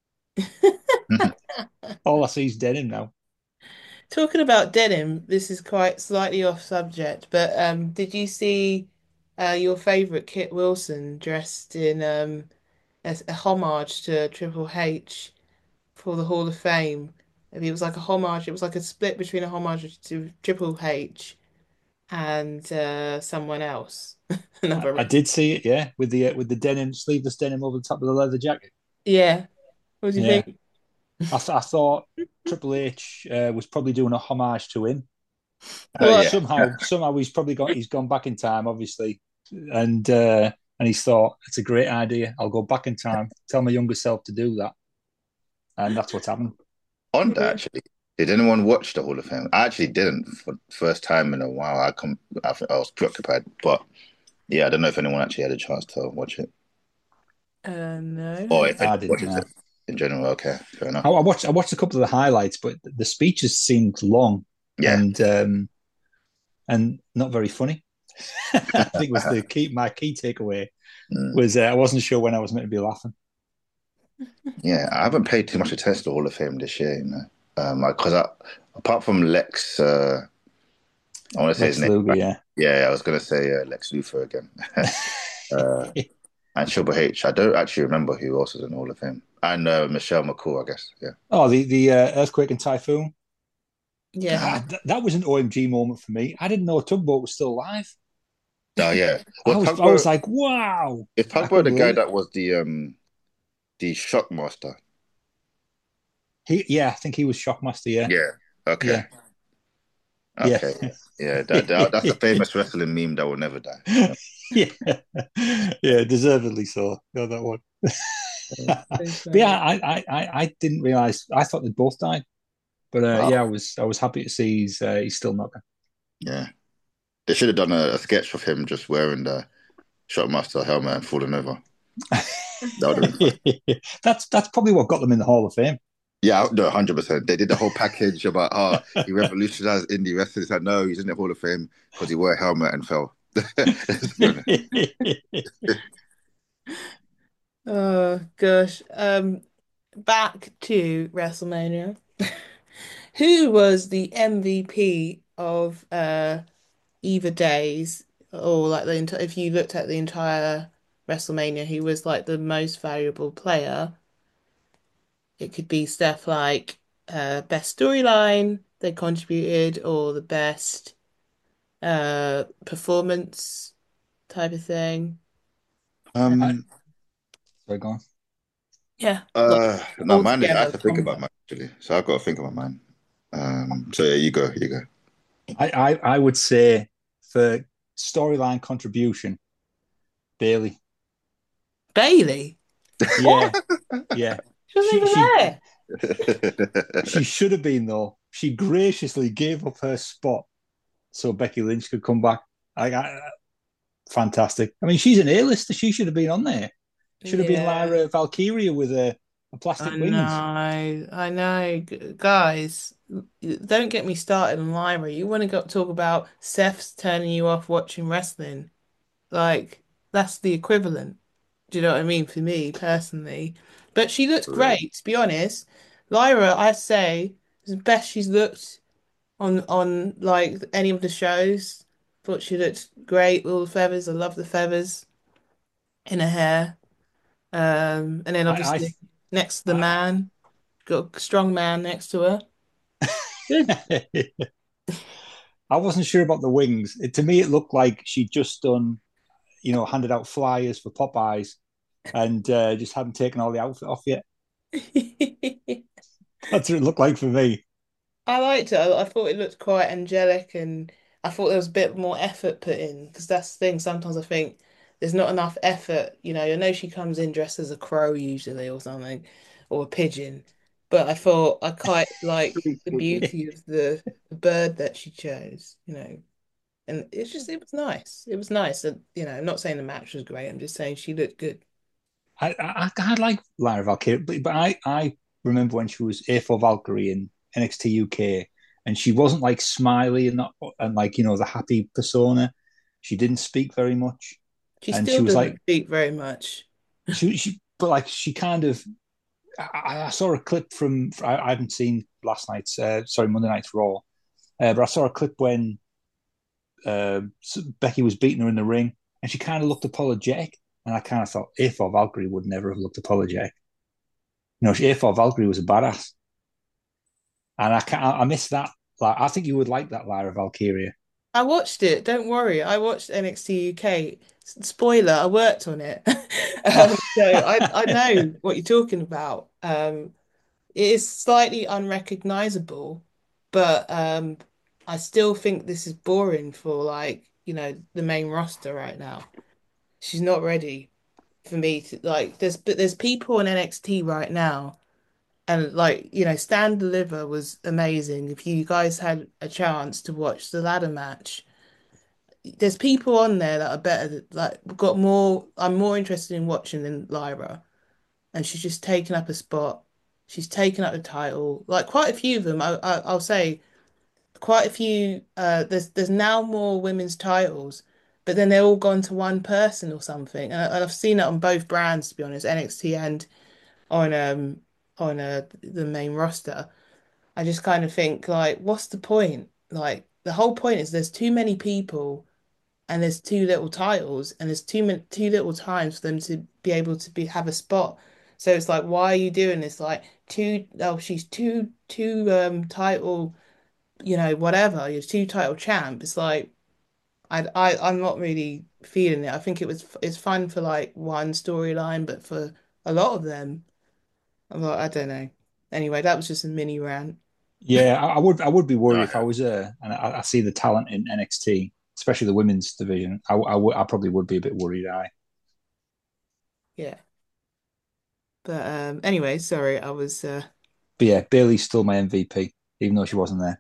All I see is denim now. Talking about denim, this is quite slightly off subject, but um, did you see uh, your favorite Kit Wilson dressed in um, a, a homage to Triple H for the Hall of Fame? It was like a homage. It was like a split between a homage to Triple H and uh, someone else. I, Another. I did see it, yeah, with the uh, with the denim sleeveless denim over the top of the leather jacket. Yeah. What do you Yeah, think? I, th- I thought Triple H uh, was probably doing a homage to him, Oh but What? yeah. somehow somehow he's probably got he's gone back in time, obviously, and uh, and he's thought it's a great idea. I'll go back in time, tell my younger self to do that, and that's what's happened. On that, Yeah. actually, did anyone watch the Hall of Fame? I actually didn't for the first time in a while. I come, I, think I was preoccupied, but yeah, I don't know if anyone actually had a chance to watch it, Uh, or no. if I anyone didn't watches know. it in general. Okay, fair I, enough. I watched I watched a couple of the highlights, but the speeches seemed long Yeah. and um, and not very funny. I think was the key. My key takeaway Mm. was uh, I wasn't sure when I was meant to be laughing. Yeah, I haven't paid too much attention to the Hall of Fame this year, you know, um, because I, apart from Lex, uh, I want to say his Lex name, Luger, right? yeah. Yeah, I was gonna say uh, Lex Luthor again, uh, and Triple H. I don't actually remember who else was in the Hall of Fame, and uh, Michelle McCool, I guess. Yeah. Oh, the the uh, earthquake and typhoon. Yeah. God, th- that was an O M G moment for me. I didn't know Tugboat was still alive. Oh yeah. I Was was I was Tugboat like, wow, is I Tugboat couldn't the guy believe it. that was the um the Shockmaster? He, yeah, I think he was Shockmaster. Yeah, Yeah. Okay. yeah. Yeah. Okay, yeah, that, that that's a famous wrestling meme that will never die. Yeah. Yeah, deservedly so. No, that one. That's But so yeah, funny. I, I, I I didn't realize. I thought they'd both died. But uh, yeah, I Wow, was I was happy to see he's uh, he's still not. yeah, they should have done a, a sketch of him just wearing the Shockmaster helmet and falling over. That would have been funny. That's that's probably what got them in the Hall of Fame. Yeah, no, one hundred percent. They did the whole package about, oh, he revolutionized indie wrestling. It's like, no, he's in the Hall of Fame because he wore a helmet and fell. Let's be honest. Oh gosh. Um, back to WrestleMania. Who was the M V P of uh either days or like the enti- if you looked at the entire WrestleMania, who was like the most valuable player? It could be stuff like uh best storyline they contributed or the best uh performance type of thing. Uh, I, Um, sorry, go on. yeah, like uh, no, mine is, I have altogether to think about combo. mine actually. So I've got to think about mine. Um, so yeah, you go, you go. I, I, I would say for storyline contribution, Bailey. Bailey. What? Yeah, yeah. She wasn't She even she there. she should have been though. She graciously gave up her spot so Becky Lynch could come back. I, I fantastic. I mean, she's an A-lister. She should have been on there. Should have been Yeah, Lyra Valkyria with a, a plastic I wings. know. I know. G- Guys, don't get me started on Lyra. You want to go talk about Seth's turning you off watching wrestling. Like, that's the equivalent. Do you know what I mean? For me personally. But she looked For real. great, to be honest. Lyra, I say, is the best she's looked on on like any of the shows. Thought she looked great with all the feathers. I love the feathers in her hair. Um, and then I obviously next to the man, got a strong man next to her. Good. I, I wasn't sure about the wings. It, to me, it looked like she'd just done, you know, handed out flyers for Popeyes and uh, just hadn't taken all the outfit off yet. That's what it looked like for me. I liked it. I, I thought it looked quite angelic, and I thought there was a bit more effort put in because that's the thing. Sometimes I think there's not enough effort. You know, I know she comes in dressed as a crow usually or something, or a pigeon, but I thought I quite like the beauty of the, the bird that she chose. You know, and it's just it was nice. It was nice. And you know, I'm not saying the match was great. I'm just saying she looked good. I, I, I like Lyra Valkyrie, but, but I, I remember when she was A for Valkyrie in N X T U K, and she wasn't like smiley and not and like you know the happy persona. She didn't speak very much, She and still she was doesn't like speak very much. she she, but like she kind of. I, I saw a clip from I, I hadn't seen last night's uh, sorry Monday Night's Raw, uh, but I saw a clip when uh, Becky was beating her in the ring, and she kind of looked apologetic, and I kind of thought A for Valkyrie would never have looked apologetic. You know, A for Valkyrie was a badass, and I can I miss that. Like, I think you would like that Lyra Valkyria. I watched it. Don't worry. I watched N X T U K. S- Spoiler, I worked on it. Um, so I, I know what you're talking about. Um, it is slightly unrecognizable, but um, I still think this is boring for like, you know, the main roster right now. She's not ready for me to like there's but there's people in N X T right now and like, you know, Stand Deliver was amazing. If you guys had a chance to watch the ladder match there's people on there that are better, like got more. I'm more interested in watching than Lyra, and she's just taken up a spot. She's taken up the title. Like quite a few of them, I, I I'll say quite a few. Uh, there's there's now more women's titles, but then they're all gone to one person or something. And, I, and I've seen it on both brands, to be honest, N X T and on um on uh, the main roster. I just kind of think like, what's the point? Like the whole point is there's too many people and there's too little titles and there's too many too little times for them to be able to be have a spot. So it's like, why are you doing this? Like two oh she's two two um title, you know, whatever, you're two title champ. It's like I I I'm not really feeling it. I think it was it's fun for like one storyline, but for a lot of them, I'm like, I don't know. Anyway, that was just a mini rant. Yeah, I, I would I would be No, worried I if I have. was uh, and I, I see the talent in N X T, especially the women's division. I, I would I probably would be a bit worried. I Yeah. But um anyway, sorry, I was uh But yeah, Bailey's still my M V P, even though she wasn't there.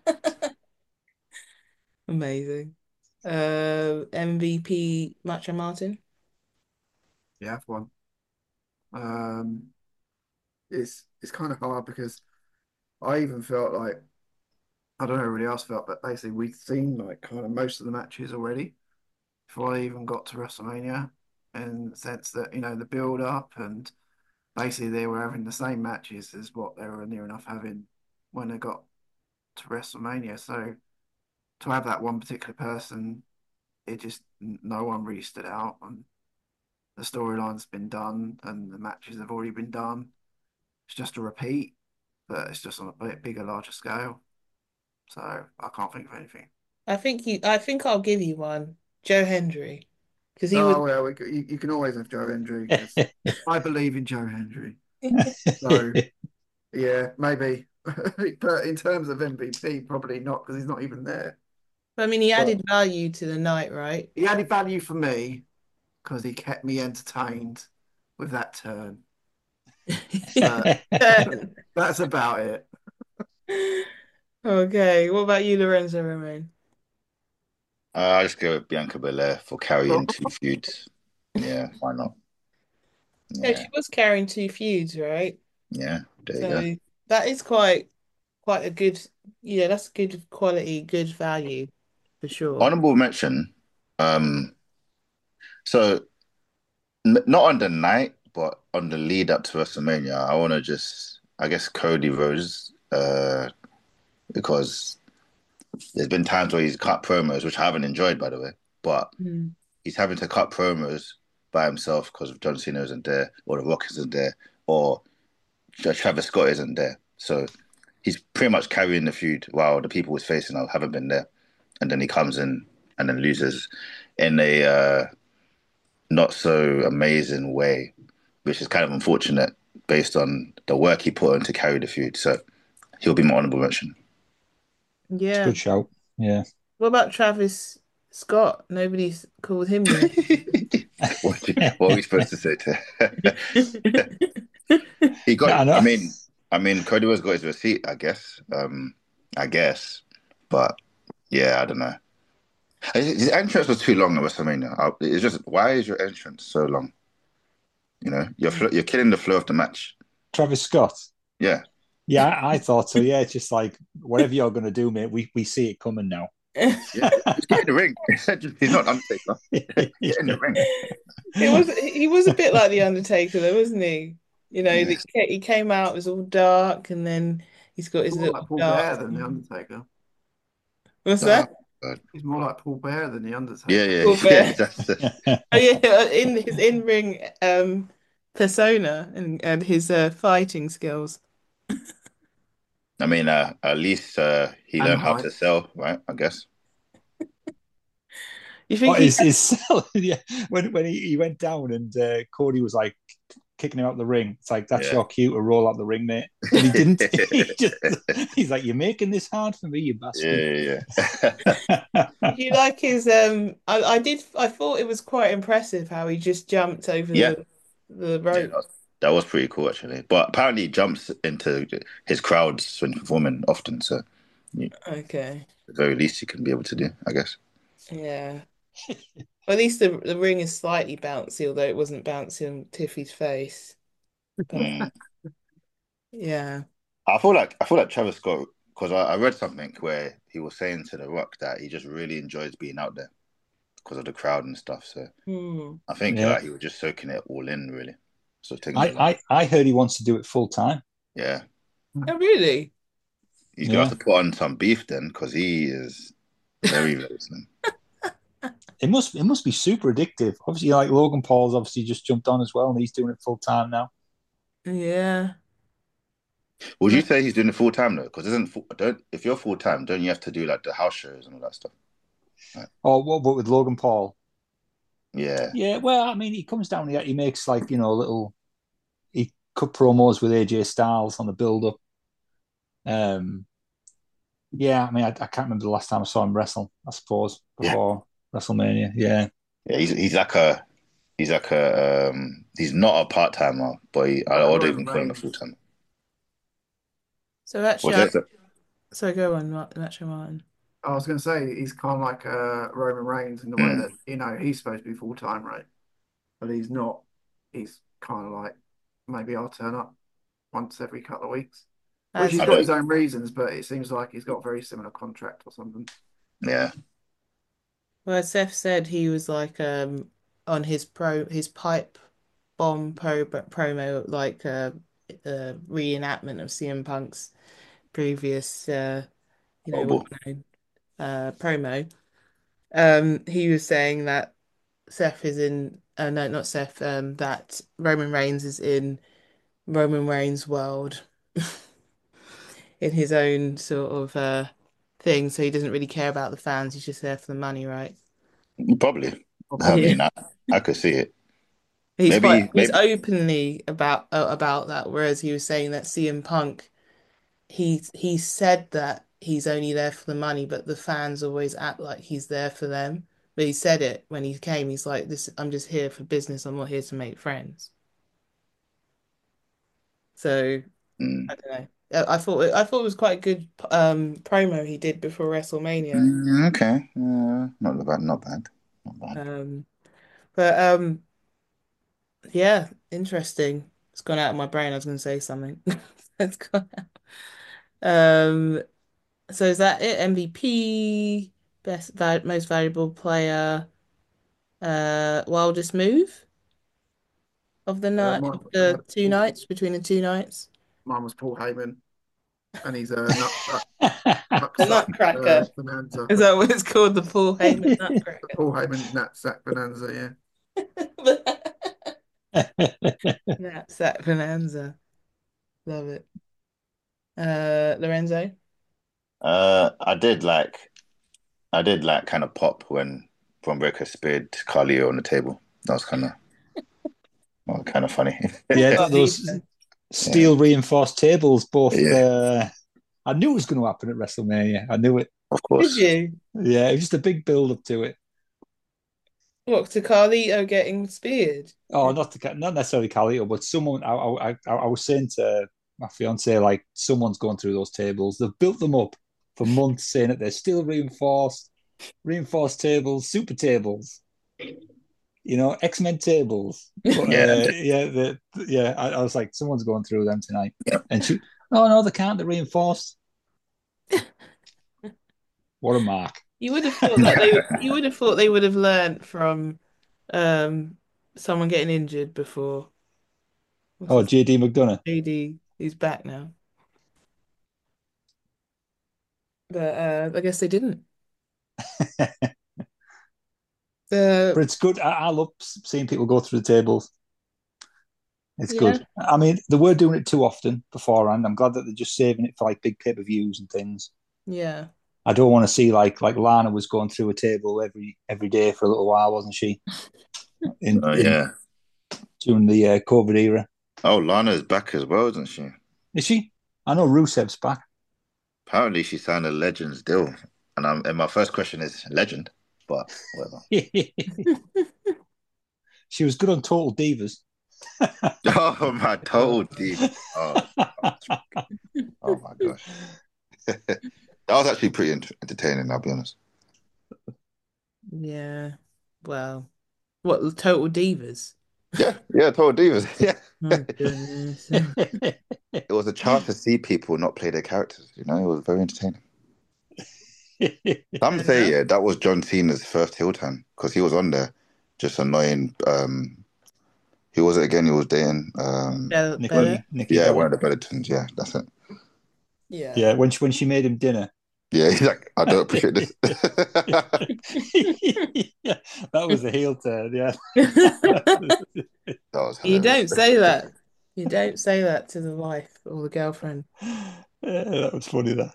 amazing. Uh M V P Macho Martin. Yeah, I've won. Um, it's it's kind of hard because I even felt like I don't know how everybody else felt, but basically we'd seen like kind of most of the matches already before I even got to WrestleMania, in the sense that you know the build up and basically they were having the same matches as what they were near enough having when they got to WrestleMania. So to have that one particular person, it just no one really stood out, and the storyline's been done and the matches have already been done. It's just a repeat, but it's just on a bit bigger, larger scale. So I can't think of anything. I think you I think I'll give you one. Joe Hendry. Because he was Oh well, we, you, you can always have Joe Hendry because I believe in Joe Hendry. So yeah, maybe. But in terms of M V P, probably not because he's not even there. I mean he But added value to the night, right? he added value for me because he kept me entertained with that turn. But that's about it. Okay, what about you, Lorenzo Romain? Uh, I just go with Bianca Belair for carrying two feuds. Yeah, why not? Yeah, Yeah, she was carrying two feuds, right? yeah. There you go. So that is quite quite a good, yeah, that's good quality, good value for sure. Honorable mention. Um, so n not on the night, but on the lead up to WrestleMania, I want to just, I guess, Cody Rhodes, uh, because there's been times where he's cut promos, which I haven't enjoyed, by the way, but Mm. he's having to cut promos by himself because John Cena isn't there, or The Rock isn't there, or Travis Scott isn't there. So he's pretty much carrying the feud while the people he's facing haven't been there. And then he comes in and then loses in a uh, not so amazing way, which is kind of unfortunate based on the work he put in to carry the feud. So he'll be my honorable mention. It's a Yeah. good shout. Yeah. What about Travis Scott? Nobody's called him yet. what, what are we supposed to say to he got I I know. mean I mean Cody was got his receipt, I guess. Um I guess. But yeah, I don't know. His entrance was too long at WrestleMania. It's just why is your entrance so long? You know, you're you're killing the flow of the match. Travis Scott. Yeah, Yeah, I, I thought so. Yeah, it's just like whatever you're going to do, mate. We we see it coming now. yeah. Just get in the ring. He's not Undertaker. Get in the ring. It was he was a bit like the Undertaker though, wasn't he? You know, the, Yes. he came out, it was all dark, and then he's got his More little like Paul dark Bear than the thing. Undertaker. What's Oh, that? God. He's more like Paul Bear than the Yeah, Undertaker. yeah, Paul yeah. Bear. That's the, Oh yeah, in his in-ring um persona and, and his uh, fighting skills. I mean, uh, at least uh, he And learned how height. to sell, right? I guess. You Oh, think he is is yeah. When when he, he went down and uh, Cody was like kicking him out the ring. It's like that's Yeah. your cue to roll out the ring, mate. And he didn't. He just he's like, "You're making this hard for me, you bastard." Yeah, yeah, yeah. did you like his um I, I did I thought it was quite impressive how he just jumped over Yeah, the the yeah, that rope. was, that was pretty cool actually. But apparently, he jumps into his crowds when performing often. So, yeah, Okay. at the very least, you can be able to do, I guess. Yeah. Well, at least the the ring is slightly bouncy, although it wasn't bouncy on Tiffy's face. But Mm. yeah. I feel like I feel like Travis Scott because I, I read something where he was saying to The Rock that he just really enjoys being out there because of the crowd and stuff. So Hmm. I think Yeah, like he was just soaking it all in, really. So taking I, his life. I I heard he wants to do it full time. Yeah, Oh, really? he's gonna Yeah, have to put on some beef then because he is very very slim. it must it must be super addictive. Obviously, like Logan Paul's obviously just jumped on as well, and he's doing it full time now. Yeah. Would you say he's doing it full time though? Because isn't full, don't if you're full time, don't you have to do like the house shows and all that stuff? Right. Oh, what but with Logan Paul? Yeah, Yeah, well, I mean, he comes down here, he makes like you know little he cut promos with A J Styles on the build up. Um, yeah, I mean, I, I can't remember the last time I saw him wrestle. I suppose Yeah, before WrestleMania. Yeah, yeah. He's he's like a he's like a um he's not a part timer, but he, I Like would Roman even call him a full Reigns. timer. So actually, Was I it? so go on, Macho Martin. I was going to say he's kind of like uh, Roman Reigns in the way Mm, that you know he's supposed to be full time, right? But he's not. He's kind of like maybe I'll turn up once every couple of weeks, which As he's I got don't. his own reasons, but it seems like he's got a very similar contract or something. Yeah. well, as Seth said, he was like um on his pro his pipe bomb pro promo like uh, uh reenactment of C M Punk's previous uh you know Horrible. well-known uh promo. Um, he was saying that Seth is in uh, no, not Seth, um, that Roman Reigns is in Roman Reigns' world in his own sort of uh thing, so he doesn't really care about the fans, he's just there for the money, right? Probably. I Probably. Yeah. mean, I, I could see it. He's quite Maybe, he's maybe. openly about uh, about that, whereas he was saying that C M Punk he he said that he's only there for the money, but the fans always act like he's there for them. But he said it when he came, he's like, this I'm just here for business, I'm not here to make friends. So Mm, I don't know. I I thought it, I thought it was quite a good um promo he did before WrestleMania. mm, okay. Uh, not bad. Not bad. Not bad. Um, but um, yeah, interesting. It's gone out of my brain. I was going to say something. It's gone out. Um, so is that it? M V P, best val most valuable player, uh, wildest move of the Uh, night my, of the two uh, nights between the two nights. mine was Paul Heyman, and he's a nut, nut, The nutsack uh, Nutcracker. bonanza. Is that what it's called? The Paul Heyman The Nutcracker. Paul Heyman nutsack bonanza, yeah. Knapsack Bonanza. Love it. Uh, Lorenzo. Uh, I did like. I did like kind of pop when Von Breaker speared Carlio on the table. That was kind of well, kind of funny. yeah, th- those Carlito. Yeah, steel reinforced tables. Both. yeah, Uh, I knew it was going to happen at WrestleMania. I knew it. of Did course. you? Yeah, it was just a big build up to it. What, to Carlito getting speared? Oh, not to, not necessarily Carlito, but someone. I, I, I, I was saying to my fiance, like someone's going through those tables. They've built them up for months, saying that they're still reinforced, reinforced tables, super tables, you know, X Men tables. But Yeah, uh, yeah, the, yeah. I, I was like, someone's going through them tonight, yeah. and she, oh no, they can't. They're reinforced. What a mark! You would have thought that they you would have thought they would have learned from um someone getting injured before. What's Oh, his J D McDonough. J D? He's back now. But uh I guess they didn't. But The it's good. I, I love seeing people go through the tables. It's yeah, good. I mean, they were doing it too often beforehand. I'm glad that they're just saving it for like big pay per views and things. yeah. I don't want to see like like Lana was going through a table every every day for a little while, wasn't she? In Oh in yeah. during the uh, COVID era, Oh, Lana's back as well, isn't she? is she? I know Rusev's back. Apparently, she signed a Legends deal, and I'm and my first question is Legend, but whatever. She was good on Total Divas. Oh my, total diva. Oh, oh my gosh. That was actually pretty ent- entertaining, I'll be honest. Yeah. Well, what total divas? Yeah, yeah, total divas. Yeah. Oh goodness. It was a chance to see people not play their characters, you know, it was very entertaining. Some Fair say, enough. yeah, that was John Cena's first heel turn because he was on there just annoying. Um, who was it again? He was dating. Um, Bella, Bella? Nikki Nikki yeah, one Bella. of the Bellatrons. Yeah, that's it. Yeah. Yeah, when she when she made him dinner. Yeah, he's like, I don't appreciate this. Yeah, that was a heel turn. Yeah. That was You hilarious. don't say that. You don't say that to the wife or the girlfriend. Yeah, that was funny. That.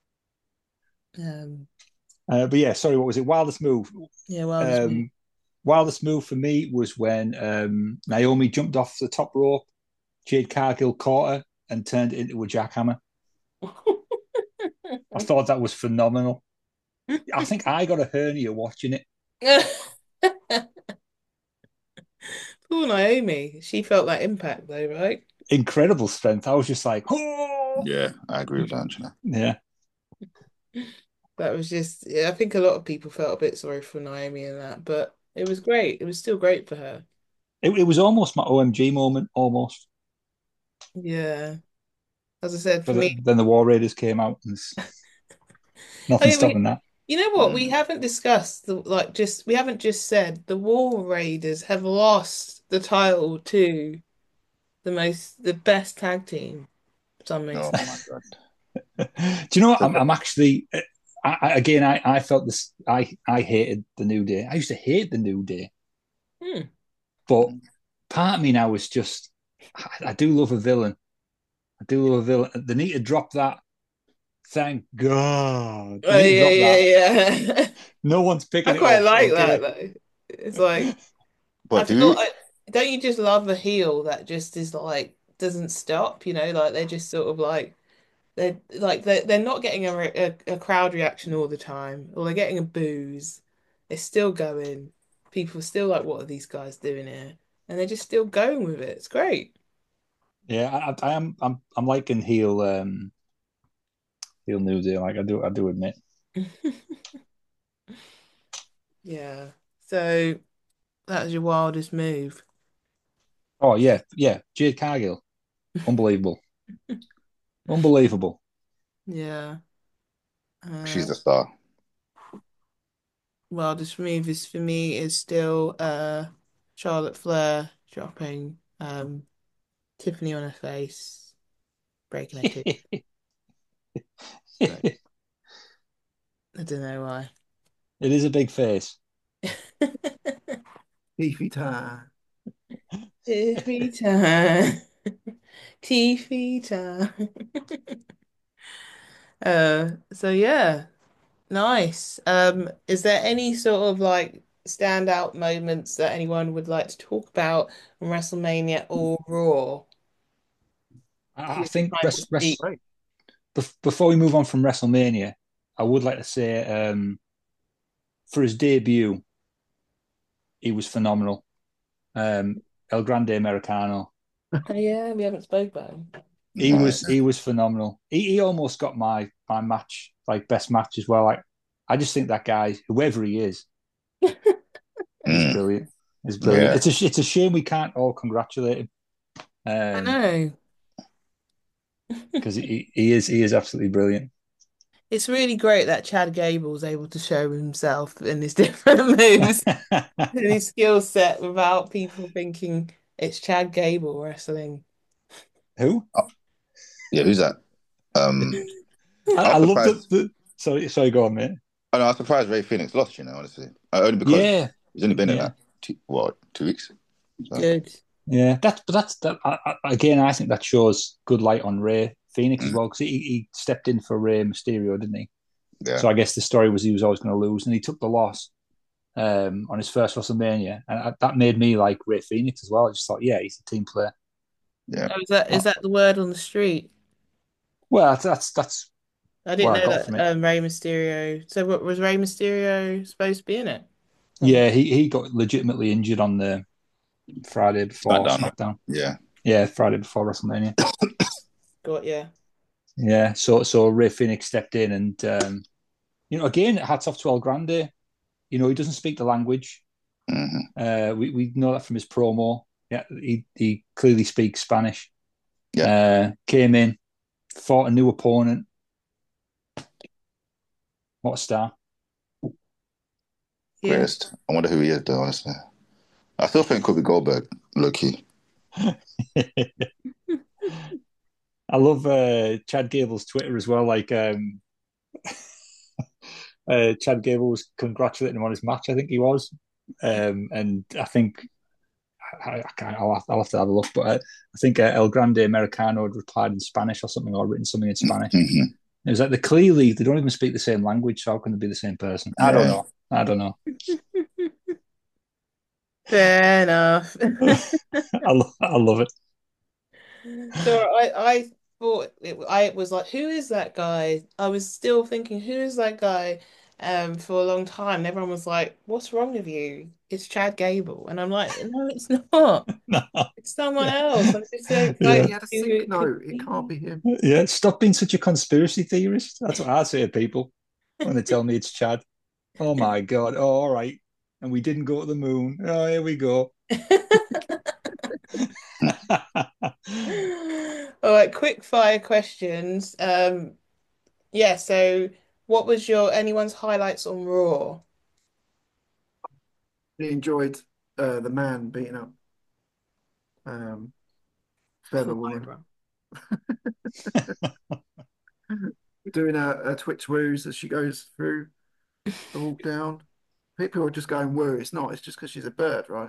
Um, Uh, but yeah, sorry, what was it? Wildest move. yeah, well, just me. Um, wildest move for me was when um, Naomi jumped off the top rope. Jade Cargill caught her and turned it into a jackhammer. I thought that was phenomenal. I think I got a hernia watching it. Poor Naomi. She felt that impact though, right? Incredible strength. I was just like, oh, Yeah, I agree with that, Angela. yeah. That was just, yeah, I think a lot of people felt a bit sorry for Naomi and that, but it was great. It was still great for her. It, it was almost my O M G moment, almost. Yeah. As I said, for But me, then the War Raiders came out, and oh nothing yeah, we, stopping that. you know what? We Mm. haven't discussed the like just we haven't just said the War Raiders have lost the title to the most the best tag team for some Oh reason. my God. Do you know what? I'm, I'm actually, I, I, again, I, I felt this. I, I hated the New Day. I used to hate the New Day, Hmm. but part of me now is just, I, I do love a villain. I do love a villain. They need to drop that. Thank God. They Oh need to yeah, drop that. yeah, yeah. No one's I picking it quite up. like that Okay. though. It's like I But do feel you? like don't you just love a heel that just is like doesn't stop, you know, like they're just sort of like they're like they're, they're not getting a, re- a, a crowd reaction all the time, or they're getting a booze. It's still going. People are still like, what are these guys doing here? And they're just still going with it. It's great. Yeah, I, I am. I'm. I'm liking heel. Um, heel New Day. Like I do. I do admit. Yeah. So that was your wildest move. Oh yeah, yeah. Jade Cargill, unbelievable, unbelievable. Yeah. Uh, She's the star. wildest move is for me is still uh Charlotte Flair dropping um Tiffany on her face, breaking her tooth. But It I don't know why. is a big face. Beefy time. Tiffy time. Tiffy time. Uh, so yeah, nice. Um, is there any sort of like standout moments that anyone would like to talk about from WrestleMania or Raw? I, I Here's your think time to rest, speak. rest, before we move on from WrestleMania, I would like to say um, for his debut, he was phenomenal. Um, El Grande Americano. Oh yeah, we haven't spoke about him. He No, was he was phenomenal. He, he almost got my my match like best match as well. Like I just think that guy, whoever he is, is mm, brilliant. Is brilliant. yeah. It's a it's a shame we can't all congratulate him I um, know. because he, he is he is absolutely brilliant. It's really great that Chad Gable's able to show himself in his different moves and his skill set without people thinking it's Chad Gable wrestling. Who? Oh, yeah, who's that? Um, I, I I was love the, surprised. the sorry sorry go on mate. Oh, no, I was surprised Ray Phoenix lost. You know, honestly, uh, only because Yeah he's only been in yeah that two, what two weeks. So, Good. yeah. That's but that's that I, I, again. I think that shows good light on Ray Phoenix as mm, well because he, he stepped in for Ray Mysterio, didn't he? yeah, So I guess the story was he was always going to lose, and he took the loss um, on his first WrestleMania, and I, that made me like Ray Phoenix as well. I just thought, yeah, he's a team player. yeah. Oh, is that is But, that the word on the street? well, that's, that's that's I didn't what I know got that from it. um, Rey Mysterio. So what was Rey Mysterio supposed to be in it? Oh, Yeah, he, he got legitimately injured on the Friday before SmackDown. SmackDown. Yeah, Yeah, Friday before WrestleMania. got yeah. Yeah, so so Ray Phoenix stepped in, and um, you know, again, hats off to El Grande. You know, he doesn't speak the language. hmm Uh, we we know that from his promo. Yeah, he he clearly speaks Spanish. yeah. Uh, came in, fought a new opponent. What a star! Yeah. Greatest. I wonder who he is, though. Honestly, I still think it could be Goldberg. Low key. I love uh, Chad Gable's Twitter as well. Like um, uh, Chad Gable was congratulating him on his match. I think he was, um, and I think I, I can't, I'll, have, I'll have to have a look. But uh, I think uh, El Grande Americano had replied in Spanish or something, or written something in Spanish. hmm It was like they clearly they don't even speak the same language. So how can they be the same person? I don't Yeah. know. I don't know. Fair enough. I, lo- I love it. So I I thought it, I was like, who is that guy? I was still thinking, who is that guy? Um, for a long time, and everyone was like, "What's wrong with you? It's Chad Gable," and I'm like, "No, it's not. No. It's someone Yeah. else. I just don't Yeah, Yeah. like he had a who sick it could note. It can't be." be him. Yeah. Stop being such a conspiracy theorist. That's what I say to people when they tell me it's Chad. Oh my God. Oh, all right. And we didn't go to the moon. Oh, here we go. All right, quick fire questions. Um, yeah, so what was your anyone's highlights on Raw? He enjoyed uh, the man beating up um, Feather Woman, Lyra. doing a, a twitch woos as she goes through the walk down. People are just going woo. It's not. It's just because she's a bird, right?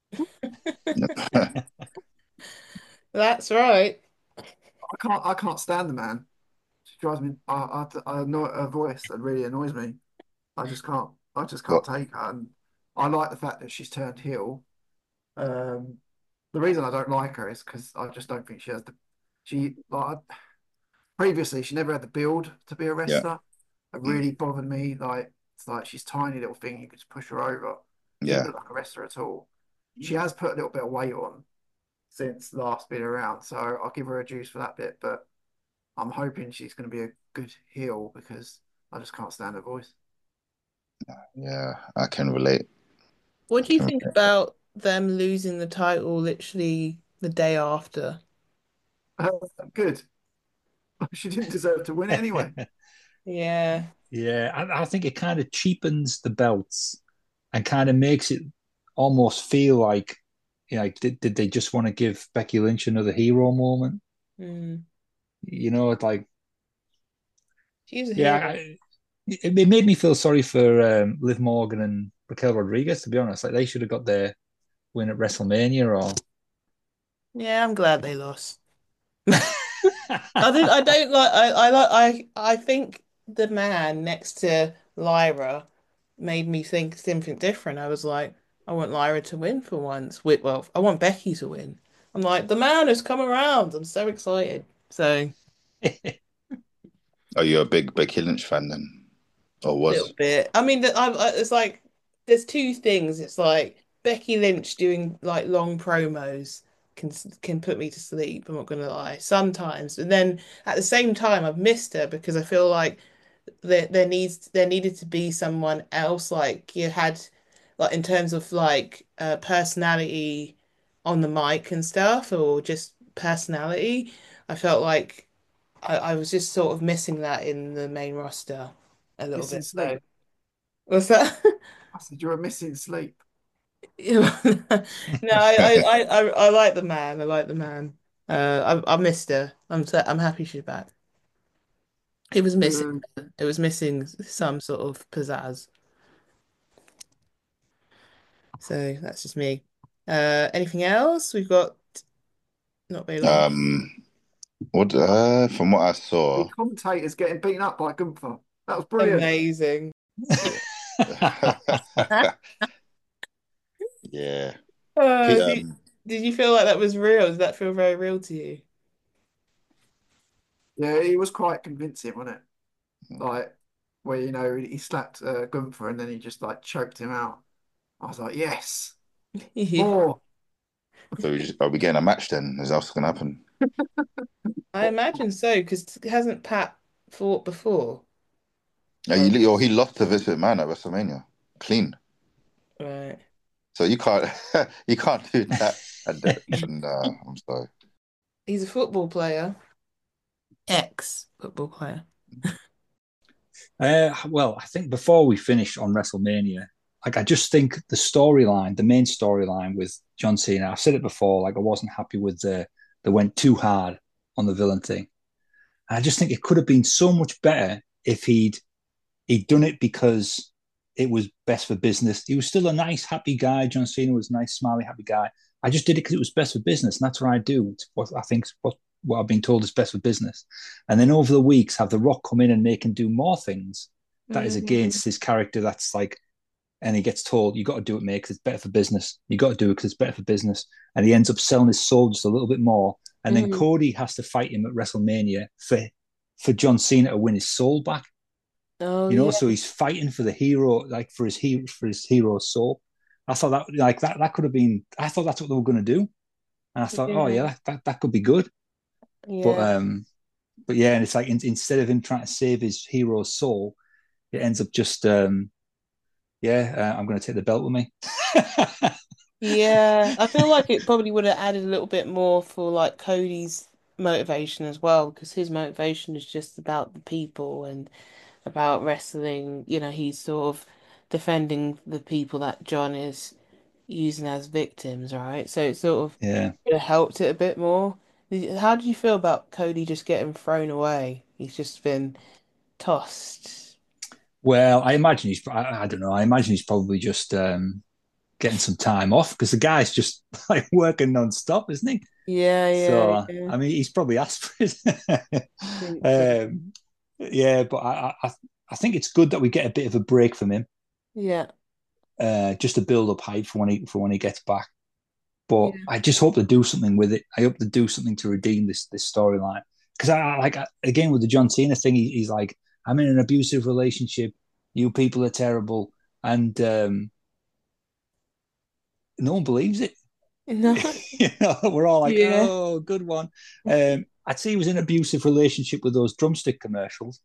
That's right. I can't. I can't stand the man. She drives me. I. I, I know her voice that really annoys me. I just can't. I just can't But take her. And I like the fact that she's turned heel. Um, the reason I don't like her is because I just don't think she has the. She like previously she never had the build to be a yeah, wrestler. It mm, really bothered me. Like it's like she's tiny little thing. You could just push her over. She didn't yeah, look like a wrestler at all. She has put a little bit of weight on since last been around, so I'll give her a juice for that bit. But I'm hoping she's going to be a good heel because I just can't stand her voice. yeah. I can relate. What I do you can think relate. about them losing the title literally the day after? Uh, good. She didn't deserve to win it anyway. Yeah. Yeah, I, I think it kind of cheapens the belts and kind of makes it almost feel like, you know, like, did, did they just want to give Becky Lynch another hero moment? Mm. You know, it's like, She's a yeah, hero. I, it, it made me feel sorry for um, Liv Morgan and Raquel Rodriguez, to be honest. Like, they should have got their win at WrestleMania or. Yeah, I'm glad they lost. I think I don't like I, I like I I think the man next to Lyra made me think something different. I was like, I want Lyra to win for once. With well, I want Becky to win. I'm like, the man has come around. I'm so excited. So Are you a big Becky Lynch fan then, or a little was? bit. I mean, I, I, it's like there's two things. It's like Becky Lynch doing like long promos can can put me to sleep. I'm not gonna lie. Sometimes, and then at the same time, I've missed her because I feel like there there needs there needed to be someone else like you had like in terms of like uh personality on the mic and stuff or just personality. I felt like I, I was just sort of missing that in the main roster a little Missing bit. So sleep. what's that? I said you're a missing sleep. No, I, I, I, I I like the man. I like the man. Uh, I, I missed her. I'm so, I'm happy she's back. It was missing. Uh, It was missing some sort of pizzazz. So that's just me. Uh, anything else? We've got not very long. Um, what? Uh, from what I the saw, commentators getting beaten up by Gunther. That was brilliant. Amazing. yeah, yeah. Uh, He, did, um, did you feel like that was real? Did that feel very real to you? Yeah, he was quite convincing, wasn't it? Like where you know he slapped uh, Gunther and then he just like choked him out. I was like, yes, Yeah, more. so we just, are we getting a match then? Is that what's gonna happen? I imagine so, because hasn't Pat fought before? Yeah, Or he, or he lost to Vince McMahon at WrestleMania, clean. right. So you can't, you can't do that. And, and uh, I'm sorry. He's a football player. Ex-football player. Uh, well, I think before we finish on WrestleMania, like I just think the storyline, the main storyline with John Cena, I've said it before, like I wasn't happy with the they went too hard on the villain thing. And I just think it could have been so much better if he'd he'd done it because it was best for business. He was still a nice, happy guy. John Cena was a nice, smiley, happy guy. I just did it because it was best for business, and that's what I do. It's what I think what what I've been told is best for business. And then over the weeks, have The Rock come in and make him do more things that is Mm. against his character. That's like, and he gets told, "You got to do it, mate, because it's better for business. You got to do it because it's better for business." And he ends up selling his soul just a little bit more. and then Mhm. Cody has to fight him at WrestleMania for for John Cena to win his soul back. Oh You know, yeah, so he's fighting for the hero, like for his hero, for his hero's soul. I thought that like that that could have been. I thought that's what they were going to do, and I thought, oh yeah, yeah, that that could be good. But yeah. um, but yeah, and it's like in, instead of him trying to save his hero's soul, it ends up just um, yeah, uh, I'm going to take the belt with me. Yeah, I feel like it probably would have added a little bit more for like Cody's motivation as well, because his motivation is just about the people and about wrestling. You know, he's sort of defending the people that John is using as victims, right? So it sort of Yeah. would have helped it a bit more. How do you feel about Cody just getting thrown away? He's just been tossed. Well, I imagine he's. I, I don't know. I imagine he's probably just um, getting some time off because the guy's just like working non-stop, isn't he? Yeah, yeah, So yeah. I mean, he's probably asked for it. I think so. um, yeah, but I, I I think it's good that we get a bit of a break from him, Yeah, uh, just to build up hype for when he for when he gets back. But yeah. I just hope to do something with it. I hope to do something to redeem this this storyline because I, I like again with the John Cena thing. He, he's like, I'm in an abusive relationship. You people are terrible, and um, no one believes it. No. You know, we're all like, Yeah. oh, good one. Um, I'd say he was in an abusive relationship with those drumstick commercials.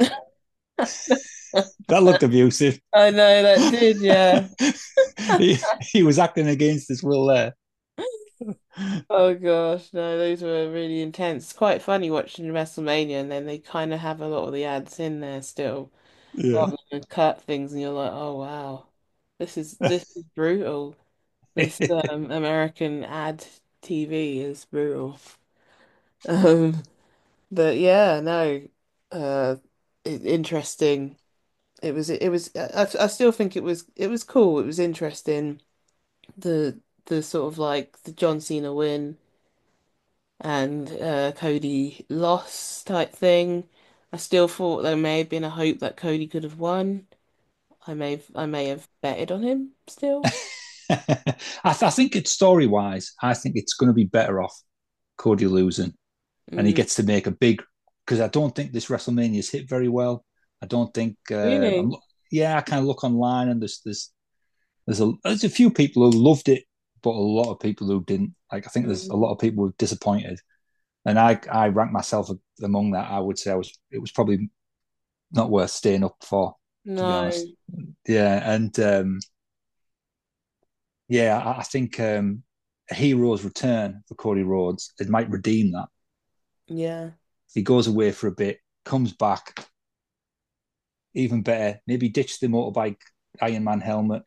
That looked abusive. I know that did, yeah. he, he was acting against his will there. Oh gosh, no, those were really intense. It's quite funny watching WrestleMania and then they kind of have a lot of the ads in there still Yeah. rather than cut things and you're like, oh wow. This is this is brutal. This um American ad T V is brutal. Um but yeah, no. Uh it, interesting. It was it was I, I still think it was it was cool. It was interesting. The the sort of like the John Cena win and uh, Cody lost type thing. I still thought there may have been a hope that Cody could have won. I may have, I may have betted on him still. I, th- I think it's story wise. I think it's going to be better off Cody losing, and he Mm, gets to make a big. Because I don't think this WrestleMania's hit very well. I don't think. Uh, I'm, really? yeah, I kind of look online and there's there's there's a there's a few people who loved it, but a lot of people who didn't. Like I think there's a Mm, lot of people who were disappointed, and I I rank myself among that. I would say I was it was probably not worth staying up for, to be no. honest. Yeah, and um, yeah, I, I think um, a hero's return for Cody Rhodes it might redeem that. Yeah. He goes away for a bit, comes back, even better. Maybe ditch the motorbike Iron Man helmet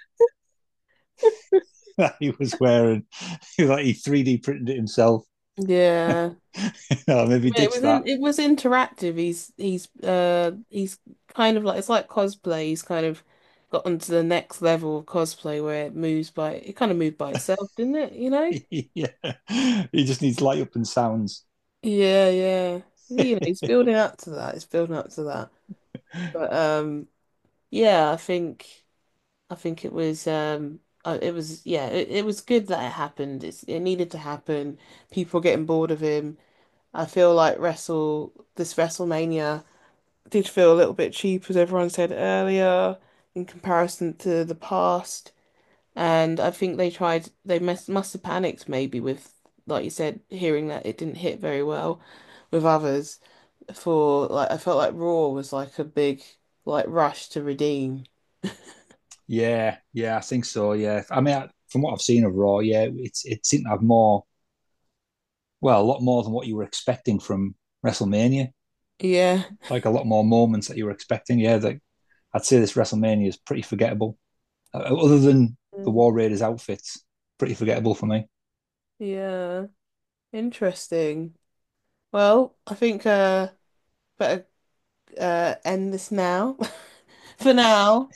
that he was wearing. Like he three D printed it himself. Yeah. No, maybe It ditch was in, that. it was interactive. He's he's uh he's kind of like it's like cosplay. He's kind of got onto the next level of cosplay where it moves by it kind of moved by itself, didn't it? You know? Yeah, he just needs light up and sounds. Yeah, yeah. You know, he's building up to that. He's building up to that. But um yeah, I think I think it was um uh, it was yeah, it, it was good that it happened. It's it needed to happen. People getting bored of him. I feel like Wrestle this WrestleMania did feel a little bit cheap, as everyone said earlier, in comparison to the past. And I think they tried they must must have panicked maybe with, like you said, hearing that it didn't hit very well with others. For like I felt like Raw was like a big like rush to redeem. Yeah, yeah, I think so. Yeah, I mean, I, from what I've seen of Raw, yeah, it's it seemed to have more, well, a lot more than what you were expecting from WrestleMania. Yeah. Like a lot more moments that you were expecting. Yeah, that I'd say this WrestleMania is pretty forgettable. Uh, other than the Mm. War Raiders outfits, pretty forgettable for me. Yeah. Interesting. Well, I think uh better uh end this now. For now.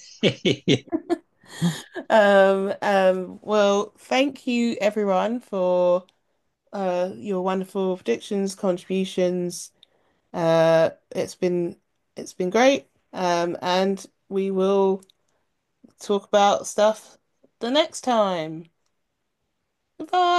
Um, um, well, thank you everyone for uh your wonderful predictions, contributions. Uh, it's been it's been great. Um, and we will talk about stuff the next time. Goodbye.